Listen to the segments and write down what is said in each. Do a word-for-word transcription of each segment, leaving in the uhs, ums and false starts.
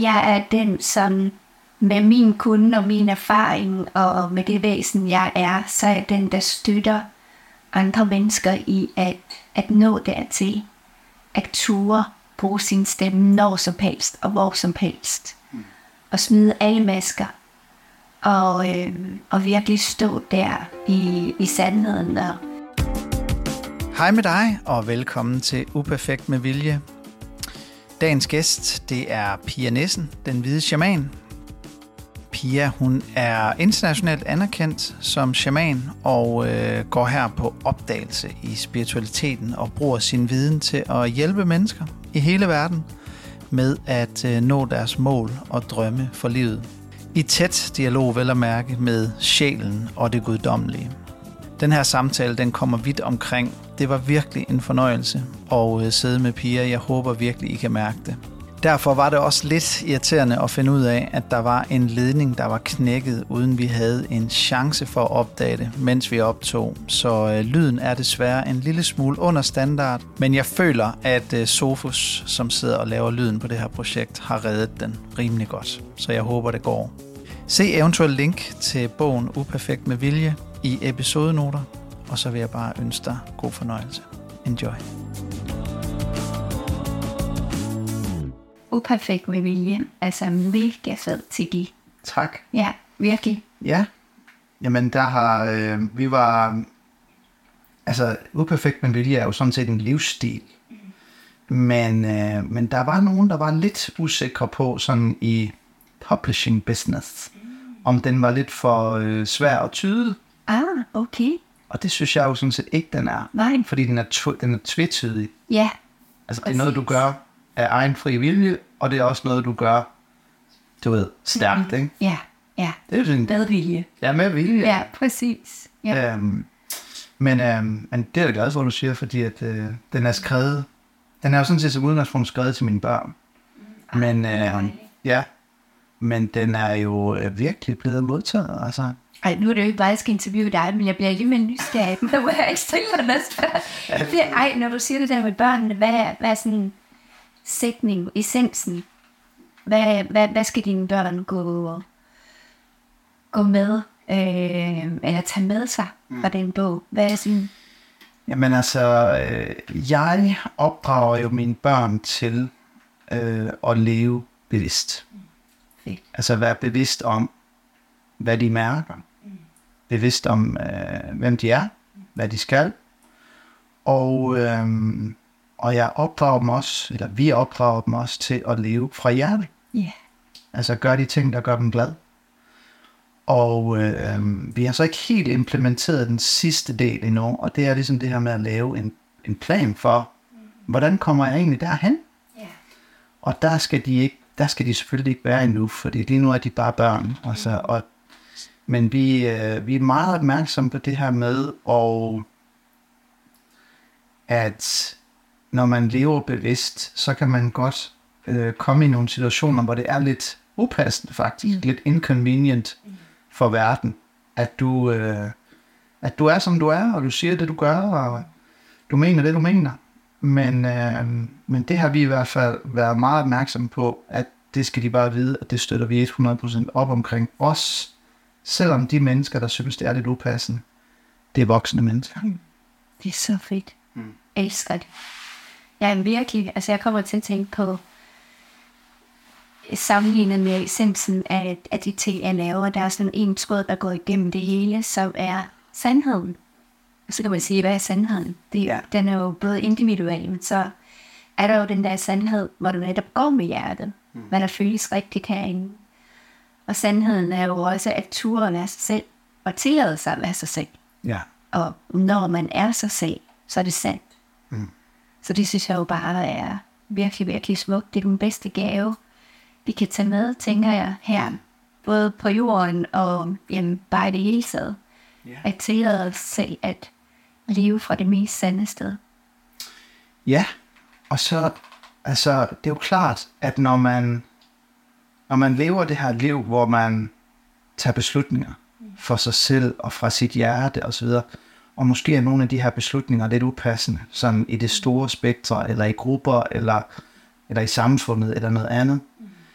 jeg er den, som med min kunde og min erfaring og med det væsen, jeg er, så er jeg den, der støtter andre mennesker i at, at nå dertil. At ture bruge sin stemme når som helst og hvor som helst. Mm. Og smide alle masker. Og, øh, og virkelig stå der i, i sandheden. Og... Hej med dig, og velkommen til Uperfekt med Vilje. Dagens gæst, det er Pia Nissen, den hvide shaman. Pia, hun er internationalt anerkendt som shaman og øh, går her på opdagelse i spiritualiteten og bruger sin viden til at hjælpe mennesker i hele verden med at øh, nå deres mål og drømme for livet. I tæt dialog vel at mærke med sjælen og det guddommelige. Den her samtale, den kommer vidt omkring. Det var virkelig en fornøjelse at øh, sidde med Pia. Jeg håber virkelig, I kan mærke det. Derfor var det også lidt irriterende at finde ud af, at der var en ledning, der var knækket, uden vi havde en chance for at opdage det, mens vi optog. Så øh, lyden er desværre en lille smule under standard, men jeg føler, at øh, Sofus, som sidder og laver lyden på det her projekt, har reddet den rimelig godt. Så jeg håber, det går. Se eventuelt link til bogen Uperfekt med Vilje i episodenoter, og så vil jeg bare ønske dig god fornøjelse. Enjoy. Uperfekt med vilje. Altså mega fed titel. Tak. Ja, virkelig. Ja. Jamen der har, øh, vi var, altså Uperfekt med vilje er jo sådan set en livsstil. Mm. Men, øh, men der var nogen, der var lidt usikre på sådan i publishing business. Mm. Om den var lidt for øh, svær at tyde. Ah, okay. Og det synes jeg jo sådan set ikke, den er. Nej. Fordi den er, tv- den er tvetydig. Ja. Altså det er noget, du gør af egen fri vilje, og det er også noget, du gør, du ved, stærkt, ikke? Ja, ja. Det er jo sådan, med vilje. Ja, med vilje. Ja, præcis. Ja. Øhm, men, øhm, men det er jeg glad for, du siger, fordi at, øh, den er skrevet, den er jo sådan set som udgangspunkt skrevet til mine børn. Men, øh, ja, men den er jo øh, virkelig blevet modtaget, altså. Ej, nu er det jo ikke bare, jeg skal interviewe dig, men jeg bliver lige med nysgerrig, men der må jeg ikke stille dig næste. Ej, når du siger det der med børnene, hvad er, hvad er sådan sætning, essensen? Hvad, hvad, hvad skal dine børn gå, gå med, øh, eller tage med sig fra den bog? Hvad er sådan... Jamen altså, øh, jeg opdrager jo mine børn til øh, at leve bevidst. Mm. Altså være bevidst om, hvad de mærker. Mm. Bevidst om, øh, hvem de er, mm. hvad de skal. Og, øh, og jeg opdrager dem også, eller vi opdrager dem også til at leve fra hjertet. Yeah. Altså gøre de ting, der gør dem glad. Og øh, vi har så ikke helt implementeret den sidste del endnu, og det er ligesom det her med at lave en, en plan for, mm. hvordan kommer jeg egentlig derhen? Yeah. Og der skal de ikke, der skal de selvfølgelig ikke være endnu, fordi lige nu er de bare børn. Altså, og, men vi, øh, vi er meget opmærksomme på det her med, og at når man lever bevidst, så kan man godt øh, komme i nogle situationer, hvor det er lidt upassende faktisk, mm. lidt inconvenient for verden, at du, øh, at du er som du er, og du siger det du gør, og du mener det du mener. Men, øh, men det har vi i hvert fald været meget opmærksomme på, at det skal de bare vide, at det støtter vi hundrede procent op omkring os, selvom de mennesker, der synes det er lidt upassende, det er voksne mennesker. Mm. Det er så fedt. Mm. Jeg elsker det. Jeg er virkelig, altså jeg kommer til at tænke på sammenlignet med essensen af, af de ting, jeg laver. Der er sådan en tråd, der går igennem det hele, som er sandheden. Og så kan man sige, hvad er sandheden? Det, ja. Den er jo både individuel, men så er der jo den der sandhed, hvor du netop går med hjertet. Mm. Hvad der føles rigtigt herinde. Og sandheden er jo også at ture at være sig selv, og tillade sig at være sig selv. Ja. Og når man er sig selv, så er det sandt. Mm. Så det synes jeg jo bare er virkelig, virkelig smukt. Det er den bedste gave, vi kan tage med, tænker jeg, her. Både på jorden og jamen, bare i det hele taget. Yeah. At tillade os selv at leve fra det mest sande sted. Ja, og så, altså, det er jo klart, at når man, når man lever det her liv, hvor man tager beslutninger for sig selv og fra sit hjerte osv., og måske er nogle af de her beslutninger lidt upassende, sådan i det store spektre, eller i grupper, eller, eller i samfundet, eller noget andet.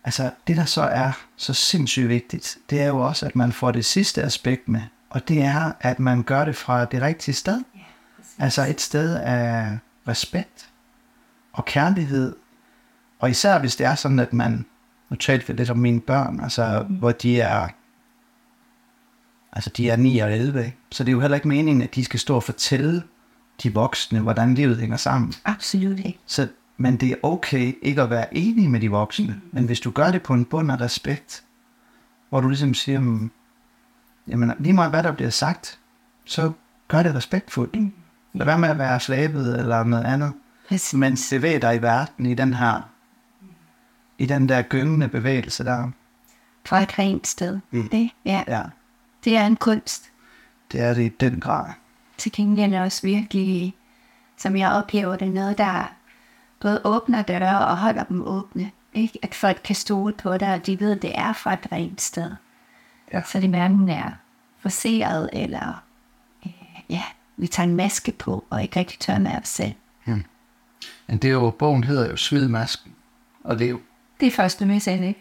altså det der så er så sindssygt vigtigt, det er jo også, at man får det sidste aspekt med, og det er, at man gør det fra det rigtige sted. Ja, altså et sted af respekt og kærlighed, og især hvis det er sådan, at man, nu talte vi lidt om mine børn, altså mm. hvor de er, altså de er ni og elleve, ikke? Så det er jo heller ikke meningen, at de skal stå og fortælle de voksne, hvordan livet hænger sammen. Absolut ikke. Så, men det er okay ikke at være enig med de voksne, mm. men hvis du gør det på en bund af respekt, hvor du ligesom siger, mm, jamen lige meget hvad der bliver sagt, så gør det respektfuldt. Mm. Lad være med at være flabet eller noget andet. Præcis. Men bevæg dig i verden i den her, i den der gyngende bevægelse der. Fra et rent sted. Mm. Det, ja. ja. Det er en kunst. Det er det i den grad. Til gengæld er også virkelig, som jeg oplever det, noget, der både åbner døre og holder dem åbne. Ikke? At folk kan stole på det, og de ved, at det er fra et rent sted. Ja. Så det hverken er forseret, eller øh, ja, vi tager en maske på, og ikke rigtig tør med os selv. Hmm. Men det er jo, bogen hedder jo Svidmasken, og det er jo... Det er første message, ikke?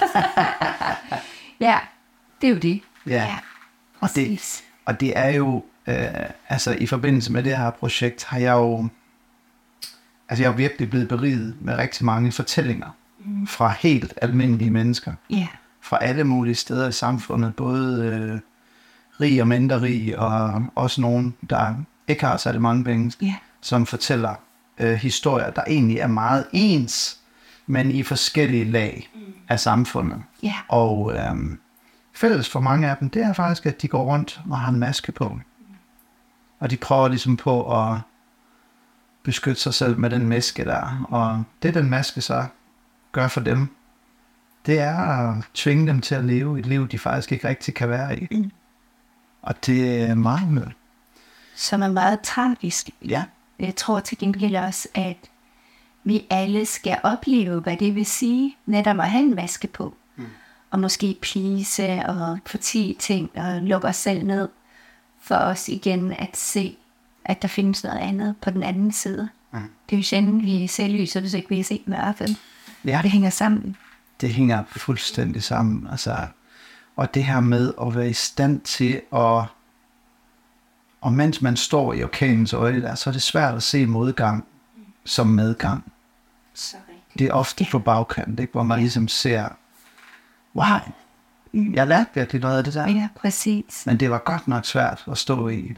Ja, det er jo det. Ja, ja. Og, det, og det er jo, øh, altså i forbindelse med det her projekt, har jeg jo, altså jeg er virkelig blevet beriget med rigtig mange fortællinger mm. fra helt almindelige mennesker. Yeah. Fra alle mulige steder i samfundet, både øh, rig og mindre rig, og også nogen, der ikke har særlig mange penge, yeah. som fortæller øh, historier, der egentlig er meget ens, men i forskellige lag mm. af samfundet. Yeah. Og øh, fælles for mange af dem, det er faktisk, at de går rundt og har en maske på. Og de prøver ligesom på at beskytte sig selv med den maske der. Og det den maske så gør for dem, det er at tvinge dem til at leve et liv, de faktisk ikke rigtig kan være i. Mm. Og det er meget mødt. Som er meget tragisk. Ja. Jeg tror til gengæld også, at vi alle skal opleve, hvad det vil sige, netop at have en maske på. Mm. Og måske please og fortige ting og lukke os selv ned. For os igen at se, at der findes noget andet på den anden side. Mm. Det er jo sjældent, vi ser lyset, hvis ikke vi har set mørket. Ja. Det hænger sammen. Det hænger fuldstændig sammen. Altså, og det her med at være i stand til at, og mens man står i orkanens øje der, så er det svært at se modgang som medgang. Sorry. Det er ofte på bagkant, ikke? Hvor man ja. ligesom ser, wow, jeg lærte virkelig noget af det der. Ja, præcis. Men det var godt nok svært at stå i.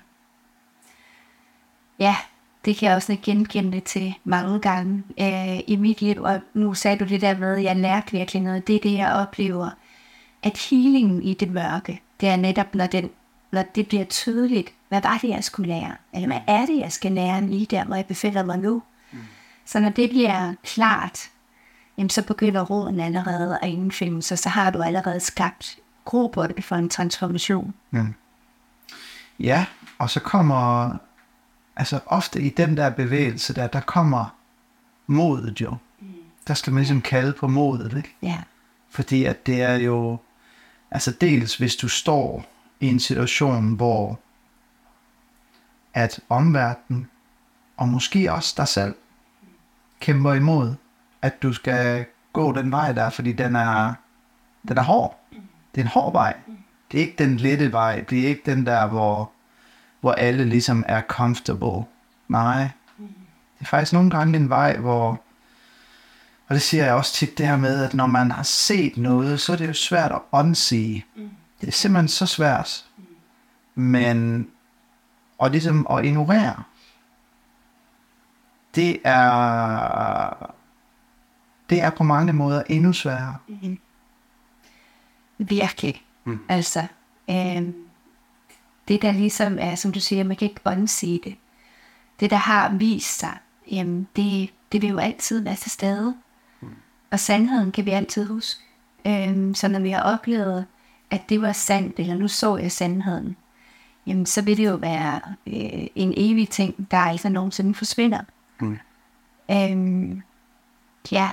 Ja, det kan jeg også genkende til mange gange øh, i mit liv. Og nu sagde du det der med, at jeg lærte virkelig noget. Det er det, jeg oplever. At healingen i det mørke, det er netop, når, den, når det bliver tydeligt, hvad var det, jeg skulle lære? Eller hvad er det, jeg skal lære lige der, hvor jeg befinder mig nu? Mm. Så når det bliver klart, jamen, så begynder roden allerede at indfinde sig, så har du allerede skabt gro på det for en transformation. Mm. Ja, og så kommer, altså ofte i den der bevægelse der, der kommer modet jo. Mm. Der skal man ligesom kalde på modet, ikke? Ja. Fordi at det er jo, altså dels hvis du står i en situation, hvor at omverdenen, og måske også dig selv, kæmper imod, at du skal gå den vej der, fordi den er, den er hård. Det er en hård vej. Det er ikke den lette vej. Det er ikke den der, hvor, hvor alle ligesom er comfortable. Nej. Det er faktisk nogle gange en vej, hvor, og det siger jeg også tit, det her med, at når man har set noget, så er det jo svært at unsee. Det er simpelthen så svært. Men, og ligesom at ignorere, det er, det er på mange måder endnu sværere. Mm. Virkelig. Mm. Altså, øh, det der ligesom er, som du siger, man kan ikke unsee det. Det der har vist sig, jamen, det, det vil jo altid være til stede. Mm. Og sandheden kan vi altid huske. Øh, så når vi har oplevet, at det var sandt, eller nu så jeg sandheden, jamen, så vil det jo være øh, en evig ting, der aldrig nogensinde forsvinder. Mm. Øh, ja.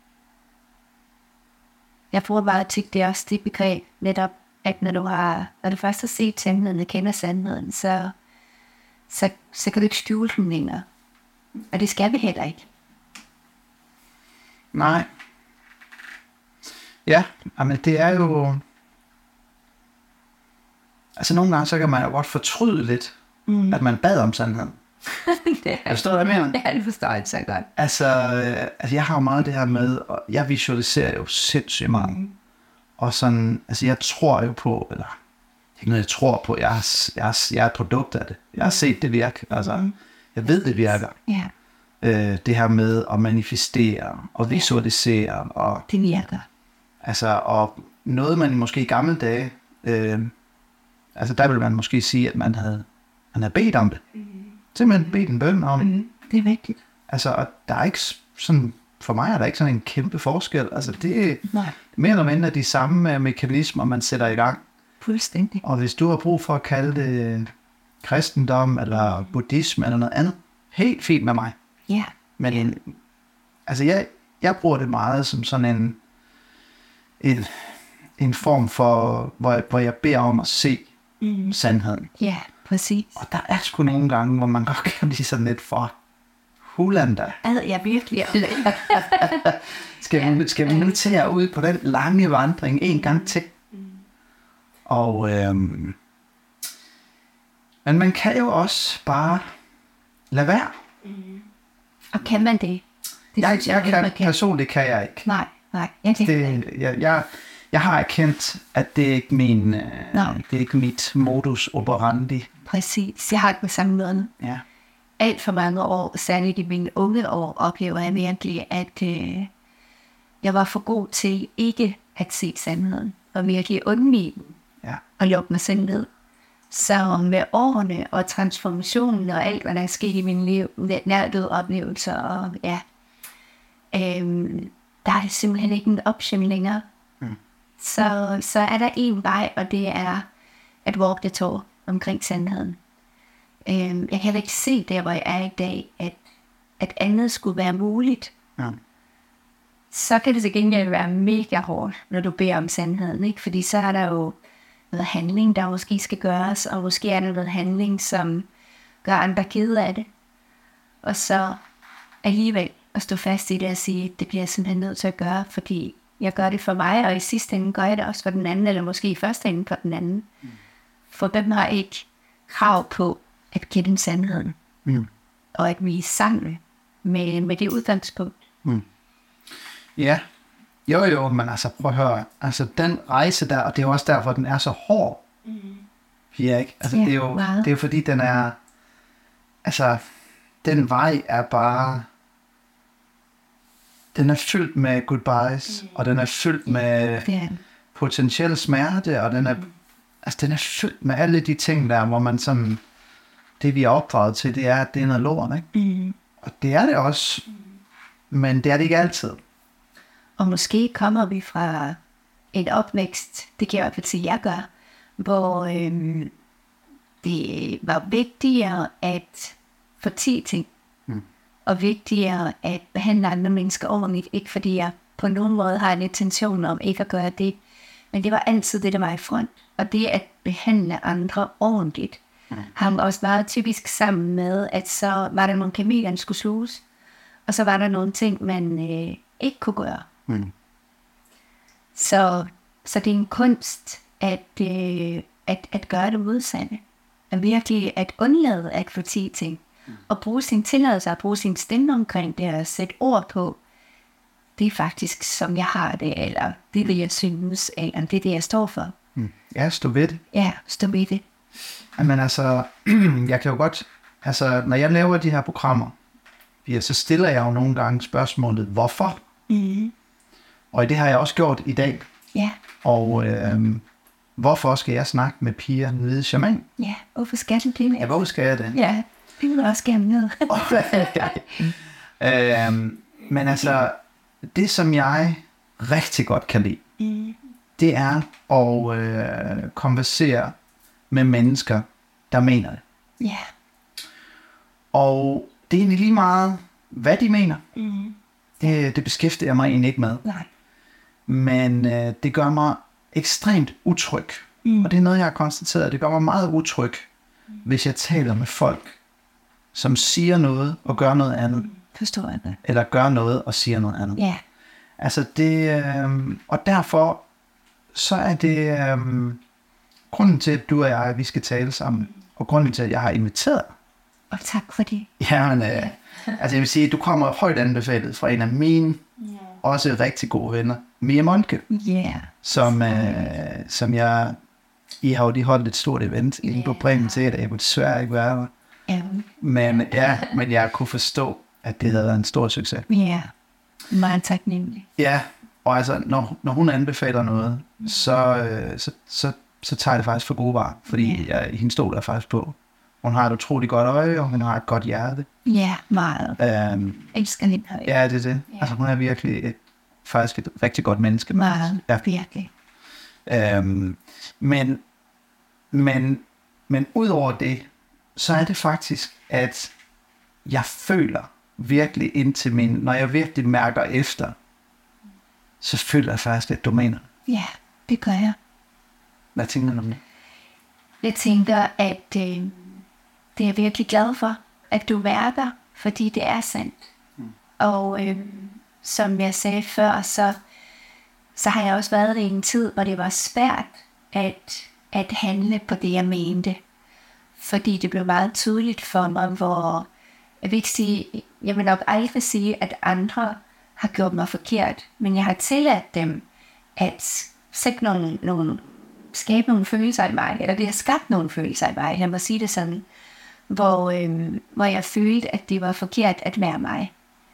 Jeg bruger meget tit, det er også det begreb, netop, at når du, har, når du først har set sandheden og kender sandheden, så, så, så kan du ikke skjule den længere. Og det skal vi heller ikke. Nej. Ja, men det er jo... Altså nogle gange, så kan man jo godt fortryde lidt, mm. at man bad om sandheden. det er, Forstår du, hvad jeg mener? Ja, det forstår jeg så godt. Altså, øh, altså, jeg har jo meget det her med, og jeg visualiserer jo sindssygt meget. Mm. Og sådan, altså jeg tror jo på, eller det er ikke noget, jeg tror på, jeg er, jeg er, jeg er et produkt af det. Jeg har set det virke, altså mm. jeg ved, det virker. Ja. Øh, det her med at manifestere og visualisere. Og, det virker. Altså, og noget man måske i gamle dage, øh, altså der vil man måske sige, at man havde, man havde bedt om det. Mm. Simpelthen bedt en bøn om. Mm. Det er vigtigt. Altså, og der er ikke sådan, for mig er der ikke sådan en kæmpe forskel. Altså, det er Nej. mere eller mindre de samme mekanismer, man sætter i gang. Fuldstændig. Og hvis du har brug for at kalde det kristendom, eller buddhisme, eller noget andet, helt fint med mig. Ja. Men en, altså, jeg, jeg bruger det meget som sådan en, en, en form for, hvor, hvor jeg beder om at se mm. sandheden. Ja, præcis. Og der er sgu nogle gange, hvor man godt kan blive sådan lidt for hulanda. Ad, jeg virkelig. skal, vi, skal vi nu til at ud på den lange vandring en gang til? Mm. Og øhm, men man kan jo også bare lade være. Mm. Og kan man det? det jeg, jeg, jeg kan, kan. Personligt kan jeg ikke. Nej, nej. Jeg, kan det, jeg, jeg, jeg har erkendt, at det er ikke min, øh, det er ikke mit modus operandi. Præcis. Jeg har det på samme måde. Ja. Alt for mange år, særligt i mine unge år, oplever jeg virkelig, at øh, jeg var for god til ikke at se sandheden, og virkelig undvige den, ja. og lukke mig selv ned. Så med årene og transformationen og alt, hvad der er sket i min liv, nærdøde oplevelser, og ja, øh, der er simpelthen ikke en option længere. Mm. Så, så er der en vej, og det er at walk the talk omkring sandheden. Jeg kan heller ikke se der, hvor jeg er i dag, at, at andet skulle være muligt. Ja. Så kan det til gengæld være mega hårdt, når du beder om sandheden, ikke? Fordi så er der jo noget handling, der måske skal gøres, og måske er der noget handling, som gør andre kede af det. Og så alligevel at stå fast i det og sige, det bliver jeg simpelthen nødt til at gøre, fordi jeg gør det for mig, og i sidste ende gør jeg det også for den anden, eller måske i første ende for den anden. Mm. For hvem har ikke krav på at kende sandheden, mm. og at vi er sammen med, med det udgangspunkt. Mm. Ja, jo jo, men altså prøv at høre, altså den rejse der, og det er jo også derfor, den er så hård, mm. ja, ikke? Altså ja, det er jo, wow. det er jo fordi, den er, altså, den vej er bare, den er fyldt med goodbyes, mm. og den er fyldt med yeah. potentiel smerte, og den er, mm. altså den er fyldt med alle de ting der, hvor man sådan, det vi er opdraget til, det er, at det er noget lort, ikke? Mm. Og det er det også, mm. men det er det ikke altid. Og måske kommer vi fra en opvækst, det kan jeg i hvert fald sige, jeg gør, hvor øhm, det var vigtigere at få ti ting, mm. og vigtigere at behandle andre mennesker ordentligt, ikke fordi jeg på nogen måde har en intention om ikke at gøre det, men det var altid det, der var i front, og det at behandle andre ordentligt, mm. hang også meget typisk sammen med, at så var der nogle kameler, der skulle sluges, og så var der nogle ting, man øh, ikke kunne gøre. Mm. Så, så det er en kunst at, øh, at, at gøre det modsatte. At virkelig at undlade at få ti ting. Mm. Og bruge sin tilladelse, at bruge sin stemme omkring det, og sætte ord på, det er faktisk som jeg har det, eller det er det, jeg synes, eller det er det, jeg står for. Mm. Ja, stå ved det. Ja, stå ved det. Men altså, jeg kan jo godt, altså, når jeg laver de her programmer, ja, så stiller jeg jo nogle gange spørgsmålet, hvorfor? Mm. Og det har jeg også gjort i dag. Ja. Og øh, hvorfor skal jeg snakke med Pia den hvide shaman? Ja, hvorfor skal du det? Ja, hvorfor skal jeg det? Ja, det vil jeg også gerne ned. øh, men altså, det som jeg rigtig godt kan lide, mm. det er at øh, konversere med mennesker, der mener det. Ja. Og det er egentlig lige meget, hvad de mener. Mm. Det, det beskæftiger jeg mig egentlig ikke med. Nej. Men øh, det gør mig ekstremt utryg. Mm. Og det er noget, jeg har konstateret. Det gør mig meget utryg, mm. hvis jeg taler med folk, som siger noget og gør noget andet. Mm. Forstår jeg det. Eller gør noget og siger noget andet. Ja. Altså det, øh, og derfor, så er det øh, grunden til, at du og jeg, vi skal tale sammen, og grunden til, at jeg har inviteret. Og tak for det. Ja, men øh, altså jeg vil sige, at du kommer højt anbefalet fra en af mine, yeah. også rigtig gode venner, Mia Monke, yeah. som, øh, som jeg, I har jo lige holdt et stort event yeah. inde på Bremen til, at jeg kunne desværre ikke være der. Yeah. Men, ja, men jeg kunne forstå, at det havde været en stor succes. Ja, yeah. Meget taknemmelig. Ja, og altså, når, når hun anbefaler noget, så, øh, så, så, så tager jeg det faktisk for gode varer, fordi yeah. jeg, hende stoler faktisk på. Hun har et utroligt godt øje, og hun har et godt hjerte. Ja, meget. Um, jeg elsker hende højt. Ja, det er det. Yeah. Altså, hun er virkelig et, faktisk et rigtig godt menneske. Meget, ja. Virkelig. Um, men, men, men ud over det, så er det faktisk, at jeg føler virkelig ind til min, når jeg virkelig mærker efter, så føler jeg faktisk lidt domæner. Ja, det gør jeg. Hvad tænker du om det? Jeg tænker, at øh, det er jeg virkelig glad for, at du er der, fordi det er sandt. Mm. Og øh, som jeg sagde før, så, så har jeg også været i en tid, hvor det var svært at, at handle på det, jeg mente. Fordi det blev meget tydeligt for mig, hvor jeg vil ikke sige, jeg vil nok aldrig sige, at andre har gjort mig forkert, men jeg har tilladt dem at sætte nogle, nogle, skabe nogle følelser i mig, eller det har skabt nogle følelser i mig, jeg må sige det sådan, hvor, øhm, hvor jeg følte, at det var forkert at være mig.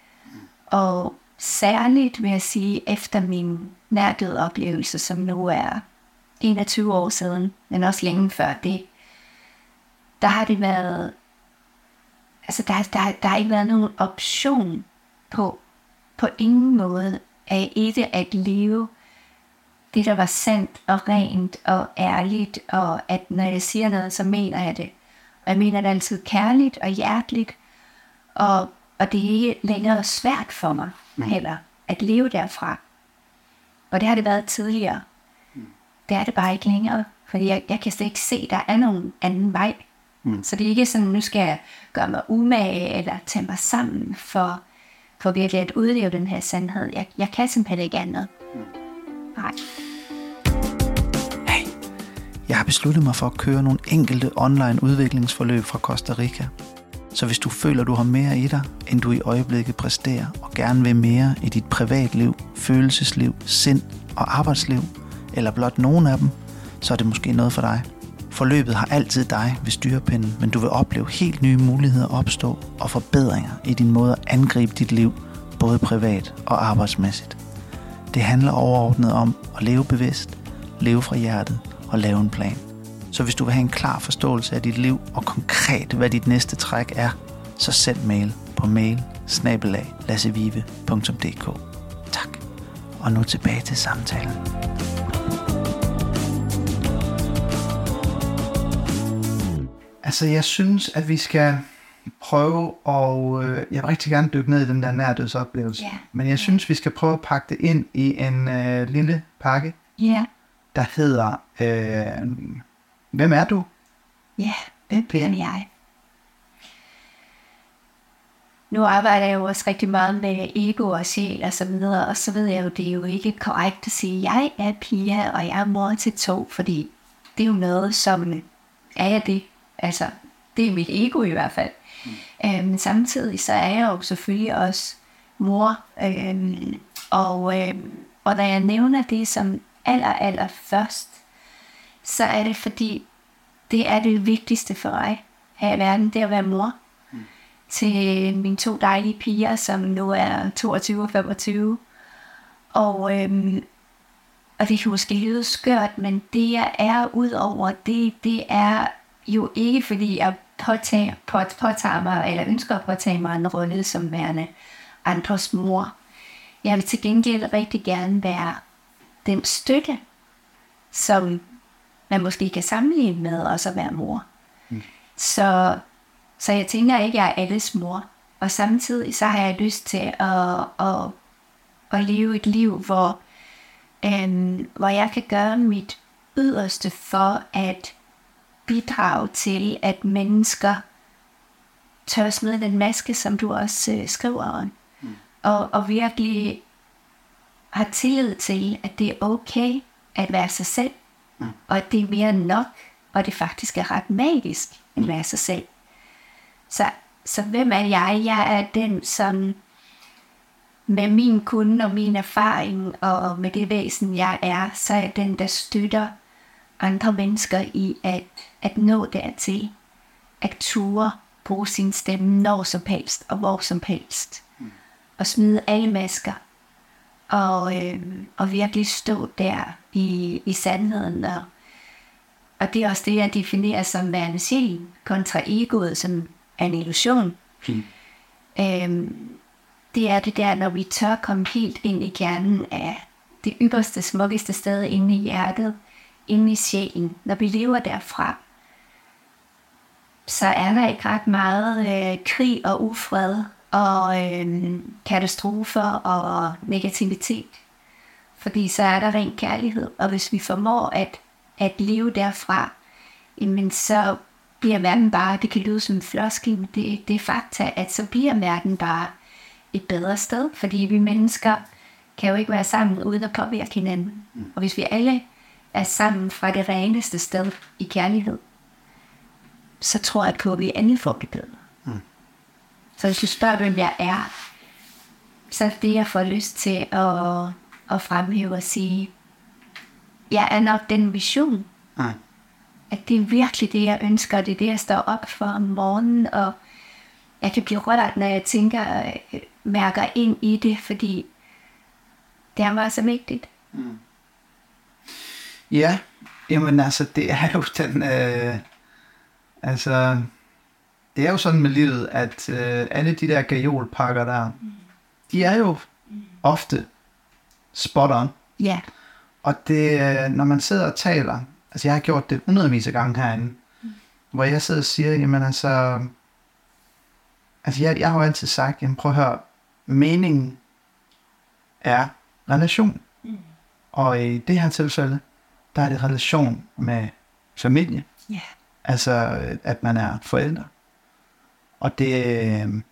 Og særligt vil jeg sige, efter min nærdøde oplevelse, som nu er enogtyve år siden, men også længe før det, der har det været, altså der, der, der har ikke været nogen option på, på ingen måde af ikke at leve det, der var sandt og rent og ærligt, og at når jeg siger noget, så mener jeg det. Og jeg mener det altid kærligt og hjerteligt, og, og det er ikke længere svært for mig heller at leve derfra. Og det har det været tidligere. Det er det bare ikke længere, fordi jeg, jeg kan slet ikke se, at der er nogen anden vej. Mm. Så det er ikke sådan, nu skal jeg gøre mig umage, eller tage mig sammen for, for virkelig at udleve den her sandhed. Jeg, jeg kan simpelthen ikke andet. Mm. Nej. Hey, jeg har besluttet mig for at køre nogle enkelte online udviklingsforløb fra Costa Rica. Så hvis du føler, du har mere i dig, end du i øjeblikket præsterer, og gerne vil mere i dit privatliv, følelsesliv, sind og arbejdsliv, eller blot nogen af dem, så er det måske noget for dig. Forløbet har altid dig ved styrepinden, men du vil opleve helt nye muligheder opstå og forbedringer i din måde at angribe dit liv, både privat og arbejdsmæssigt. Det handler overordnet om at leve bevidst, leve fra hjertet og lave en plan. Så hvis du vil have en klar forståelse af dit liv og konkret, hvad dit næste træk er, så send mail på mail bindestreg lassevive punktum d k. Tak. Og nu tilbage til samtalen. Altså, jeg synes, at vi skal prøve, og øh, jeg vil rigtig gerne dykke ned i den der nærdødsoplevelse, yeah. men jeg synes, vi skal prøve at pakke det ind i en øh, lille pakke, yeah. der hedder, øh, hvem er du? Ja, yeah, hvem bliver jeg? Nu arbejder jeg jo også rigtig meget med ego og sjæl og så videre, og så ved jeg jo, det er jo ikke korrekt at sige, jeg er Pia, og jeg er mor til to, fordi det er jo noget, som er jeg det. Altså, det er mit ego i hvert fald. Mm. Øh, men samtidig så er jeg jo selvfølgelig også mor. Øh, og, øh, og når jeg nævner det som aller, aller først, så er det fordi, det er det vigtigste for mig her i verden, det er at være mor. Mm. Til mine to dejlige piger, som nu er toogtyve og femogtyve. Og, øh, og det kan måske lyde skørt, men det jeg er ud over det, det er jo ikke fordi jeg påtager, pot, påtager mig, eller ønsker at påtage mig en rolle som værende andres mor. Jeg vil til gengæld rigtig gerne være den støtte, som man måske kan sammenligne med også at være mor. Mm. Så, så jeg tænker ikke, at jeg er alles mor. Og samtidig så har jeg lyst til at, at, at leve et liv, hvor, øhm, hvor jeg kan gøre mit yderste for at bidrage til, at mennesker tør smide den maske, som du også øh, skriver om. Mm. Og, og virkelig har tillid til, at det er okay at være sig selv, mm. og at det er mere end nok, og det faktisk er ret magisk at være sig selv. Så, så hvem er jeg? Jeg er den, som med min kunde og min erfaring, og med det væsen, jeg er, så er jeg den, der støtter andre mennesker i at, at nå dertil. At ture bruge sin stemme når som helst, og hvor som helst. Mm. Og smide alle masker. Og, øh, og virkelig stå der i, i sandheden. Og, og det er også det, jeg definerer som værende sjælen, kontra egoet, som er en illusion. Mm. Øhm, det er det der, når vi tør komme helt ind i kernen af det ypperste, smukkeste sted inde i hjertet, inde i sjælen. Når vi lever derfra, så er der ikke ret meget øh, krig og ufred og øh, katastrofer og negativitet. Fordi så er der ren kærlighed, og hvis vi formår at, at leve derfra, jamen så bliver verden bare, det kan lyde som en floskel, men det, det er fakta, at så bliver verden bare et bedre sted, fordi vi mennesker kan jo ikke være sammen uden at påvirke hinanden. Og hvis vi alle er sammen fra det reneste sted i kærlighed, så tror jeg på, at vi alle får det bedre. Mm. Så hvis du spørger, hvem jeg er, så er det, jeg får lyst til at, at fremhæve og sige, jeg er nok den vision, mm. at det er virkelig det, jeg ønsker, og det er det, jeg står op for om morgenen, og jeg kan blive rørt, når jeg tænker, mærker ind i det, fordi det er meget så vigtigt. Mm. Ja, jamen altså, det er jo den, øh, altså, det er jo sådan med livet, at øh, alle de der gajolpakker der, mm. de er jo mm. ofte spot on. Ja. Yeah. Og det, når man sidder og taler, altså jeg har gjort det hundredvis af gange herinde, mm. hvor jeg sidder og siger, jamen altså, altså jeg, jeg har jo altid sagt, jamen prøv at høre, meningen er relation. Mm. Og i det her tilfælde, der er det relation med familie. Yeah. Altså, at man er forældre. Og det,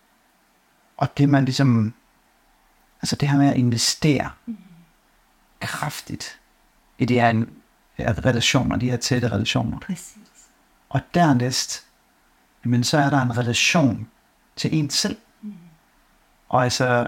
og det man ligesom, altså det her med at investere mm. kraftigt i de her relationer, de her tætte relationer. Præcis. Og dernæst, men så er der en relation til en selv. Mm. Og altså,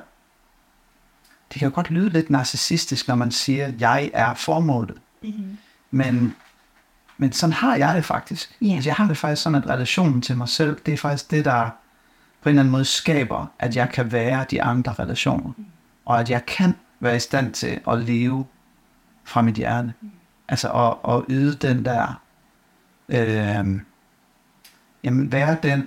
det kan jo godt lyde lidt narcissistisk, når man siger, at jeg er formålet. Mm-hmm. Men, men sådan har jeg det faktisk. Yeah. Altså, jeg har det faktisk sådan, at relationen til mig selv, det er faktisk det, der på en eller anden måde skaber, at jeg kan være de andre relationer. Mm. Og at jeg kan være i stand til at leve fra mit hjerte. Mm. Altså at, at yde den der, øh, jamen være den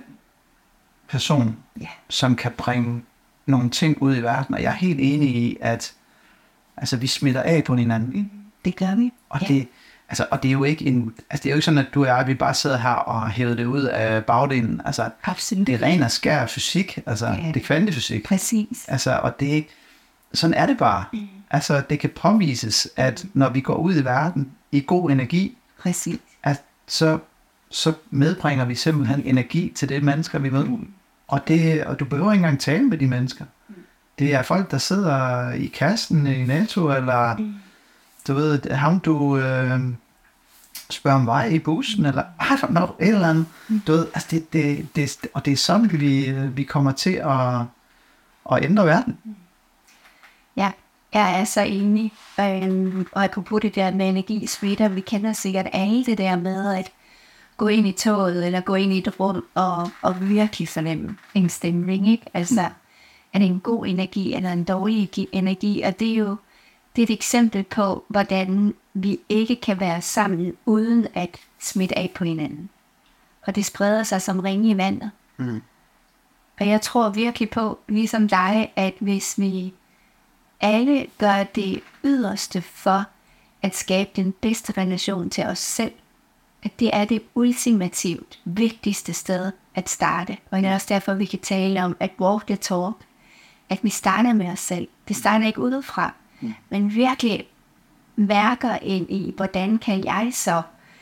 person, yeah. som kan bringe nogle ting ud i verden. Og jeg er helt enig i, at altså, vi smitter af på hinanden. Mm. Det gør vi. Og, ja. det, altså, og det er jo ikke en, altså, det er jo ikke sådan, at du og jeg, vi bare sidder her og har hævet det ud af bagdelen. Altså, absolut. Det er ren og skær fysik. Altså, ja. Det er kvantefysik. Præcis. Altså, og det er ikke, sådan er det bare. Mm. Altså, det kan påvises, at når vi går ud i verden i god energi, præcis. At så, så medbringer vi simpelthen energi til det mennesker, vi møder. Mm. Og, det, og du behøver ikke engang tale med de mennesker. Mm. Det er folk, der sidder i kassen i Netto, eller mm. du ved, ham du øh, spørger om vej i bussen, eller I don't know, et eller andet. Mm. Du ved, altså det, det, det, og det er sådan, vi, vi kommer til at, at ændre verden. Mm. Ja, jeg er så enig. Øhm, og apropos det der med energismitter, vi kender sikkert alle det der med at gå ind i toget, eller gå ind i et rum, og, og virkelig fornemme en stemning, ikke? Altså, er det en god energi, eller en dårlig energi? Og det er jo det er et eksempel på, hvordan vi ikke kan være sammen, uden at smitte af på hinanden. Og det spreder sig som ringe i vandet. Mm. Og jeg tror virkelig på, ligesom dig, at hvis vi alle gør det yderste for at skabe den bedste relation til os selv, at det er det ultimativt vigtigste sted at starte. Og det er også derfor, vi kan tale om at walk the talk, at vi starter med os selv. Det starter ikke udefra, mm. men virkelig mærker ind i, hvordan kan jeg så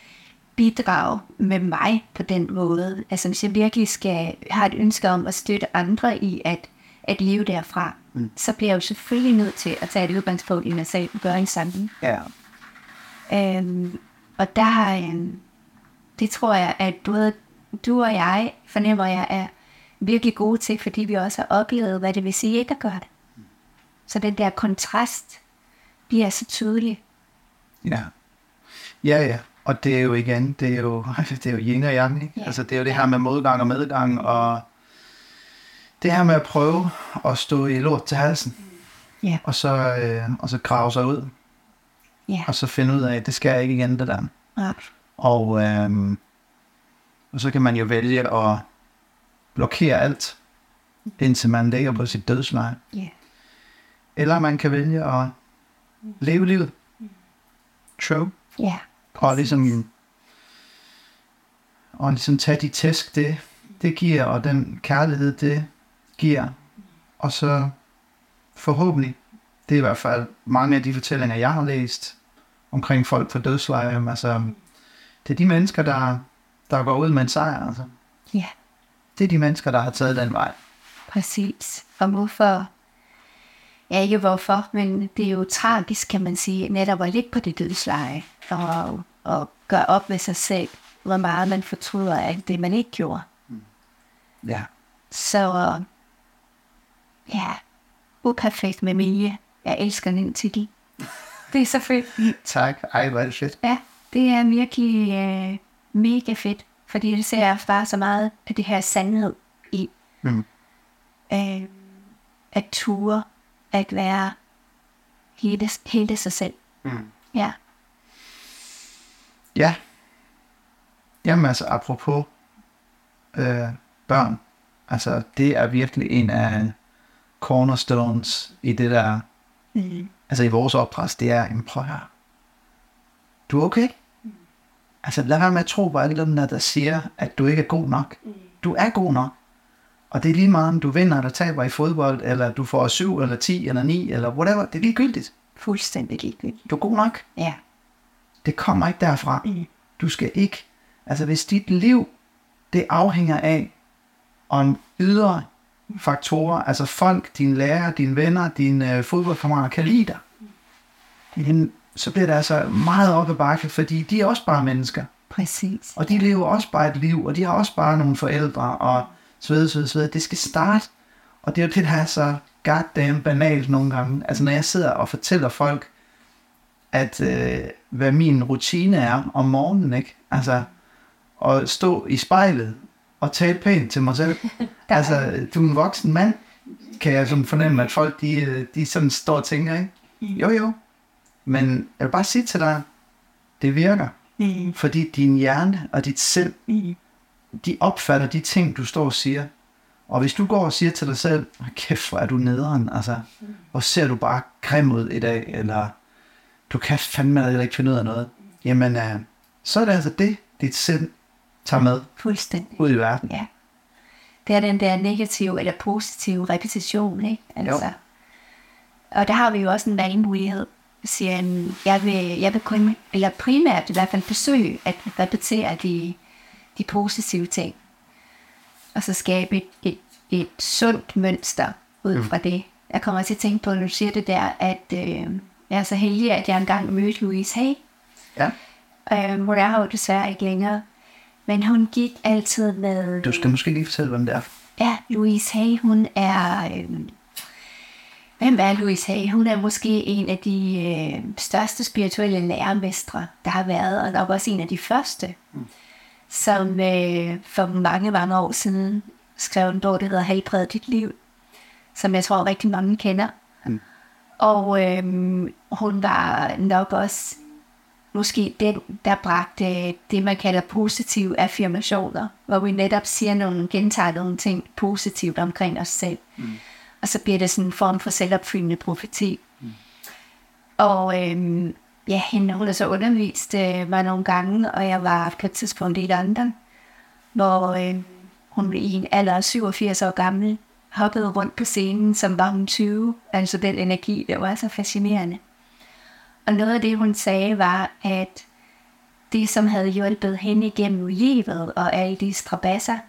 bidrage med mig på den måde. Altså hvis jeg virkelig skal have et ønske om at støtte andre i at, at leve derfra, mm. så bliver jeg jo selvfølgelig nødt til at tage et udgangspunkt i mig selv og gøre en sammen. Ja. Øhm, og der har en, det tror jeg, at både du og jeg fornemmer, jeg er virkelig gode til, fordi vi også har oplevet, hvad det vil sige ikke at gøre det. Så den der kontrast bliver så tydelig. Ja. Ja, ja. Og det er jo igen, det er jo, det er jo yin og yang, ikke? Ja. Altså det er jo det her med modgang og medgang, og det her med at prøve at stå i lort til halsen, Ja. og så, øh, og så grave sig ud, Ja. og så finde ud af, at det skal jeg ikke igen, det der. Ja. Og, øh, og så kan man jo vælge at blokere alt, indtil man ligger på sit dødsleje. Ja. Eller man kan vælge at leve livet. True. Ja. Og ligesom, og ligesom tage de tæsk, det, det giver, og den kærlighed, det giver. Og så forhåbentlig, det er i hvert fald mange af de fortællinger, jeg har læst omkring folk på dødsleje. Altså, det er de mennesker, der, der går ud med en sejr. Altså. Ja. Det er de mennesker, der har taget den vej. Præcis. Og hvorfor? Ja, ikke hvorfor, men det er jo tragisk, kan man sige, netop at ligge på det dødsleje og, og gøre op med sig selv, hvor meget man fortryder af det, man ikke gjorde. Ja. Så ja, uperfekt med vilje. Jeg elsker den titel. Det er så fedt. Tak. Ej, hvor er det fedt. Ja, det er virkelig øh, mega fedt, fordi det ser jeg bare så meget af det her sandhed i. Mm. Øh, at ture, at være hele, hele sig selv. Mm. Ja. Ja. Jamen altså, apropos øh, børn. Altså, det er virkelig en af cornerstones i det der, Mm. altså i vores opdræt, det er en prøv her. Du er okay? Mm. Altså, lad være med at tro på alle dem der, der siger, at du ikke er god nok. Mm. Du er god nok. Og det er lige meget, om du vinder eller taber i fodbold, eller du får syv, eller ti, eller ni, eller whatever. Det er ligegyldigt. Fuldstændig ligegyldigt. Du er god nok. Ja. Det kommer ikke derfra. Mm. Du skal ikke. Altså, hvis dit liv, det afhænger af, om ydre faktorer, altså folk, dine lærere, dine venner, dine øh, fodboldkammerater kan lide dig, men så bliver det altså meget op ad bakke, fordi de er også bare mennesker. Præcis. Og de lever også bare et liv, og de har også bare nogle forældre, og så videre, så videre, så videre. Det skal starte. Og det er jo det, der er så goddamn banalt nogle gange. Altså, når jeg sidder og fortæller folk, at øh, hvad min rutine er om morgenen, ikke? Altså, at stå i spejlet og tale pænt til mig selv. Altså, du er en voksen mand, kan jeg sådan fornemme, at folk, de, de sådan står og tænker, ikke? Jo, jo. Men jeg vil bare sige til dig, det virker. Mm. Fordi din hjerne og dit sind, Mm. de opfatter de ting, du står og siger. Og hvis du går og siger til dig selv, kæft, hvor er du nederen, altså, hvor ser du bare grim ud i dag, eller du kan fandme heller ikke finde ud af noget, jamen, øh, så er det altså det, dit sind tager med Fuldstændig. ud i verden. Ja. Det er den der negative eller positive repetition, ikke? Altså. Jo. Og der har vi jo også en valgmulighed. Jeg siger, øhm, jeg vil, jeg vil kun, eller primært i hvert fald forsøge at repetere de, de positive ting. Og så skabe et, et, et sundt mønster ud Mm. fra det. Jeg kommer til at tænke på, når du siger det der, at øh, jeg er så heldig, at jeg engang mødte Louise Hay. Ja. Øh, hvor jeg har jo desværre ikke længere. Men hun gik altid med... Du skal måske lige fortælle, hvem det er. Ja, Louise Hay, hun er... Øh, hvem er Louise Hay? Hun er måske en af de øh, største spirituelle lærermestre, der har været, og nok også en af de første, mm. som øh, for mange, mange år siden skrev en bog, der hedder Helbred dit liv, som jeg tror rigtig mange kender. Mm. Og øh, hun var nok også måske den, der bragte det, man kalder positive affirmationer, hvor vi netop siger nogle, gentager nogle ting positivt omkring os selv. Mm. Og så bliver det sådan en form for selvopfyldende profeti. Mm. Og øhm, ja, hende, hun har så undervist øh, mig nogle gange, og jeg var på et tidspunkt i London, hvor øh, hun i en alder af syvogfirs år gammel hoppede rundt på scenen, som var hun tyve. Altså den energi, der var så fascinerende. Og noget af det, hun sagde, var, at det, som havde hjulpet hende igennem livet og alle de strabasser,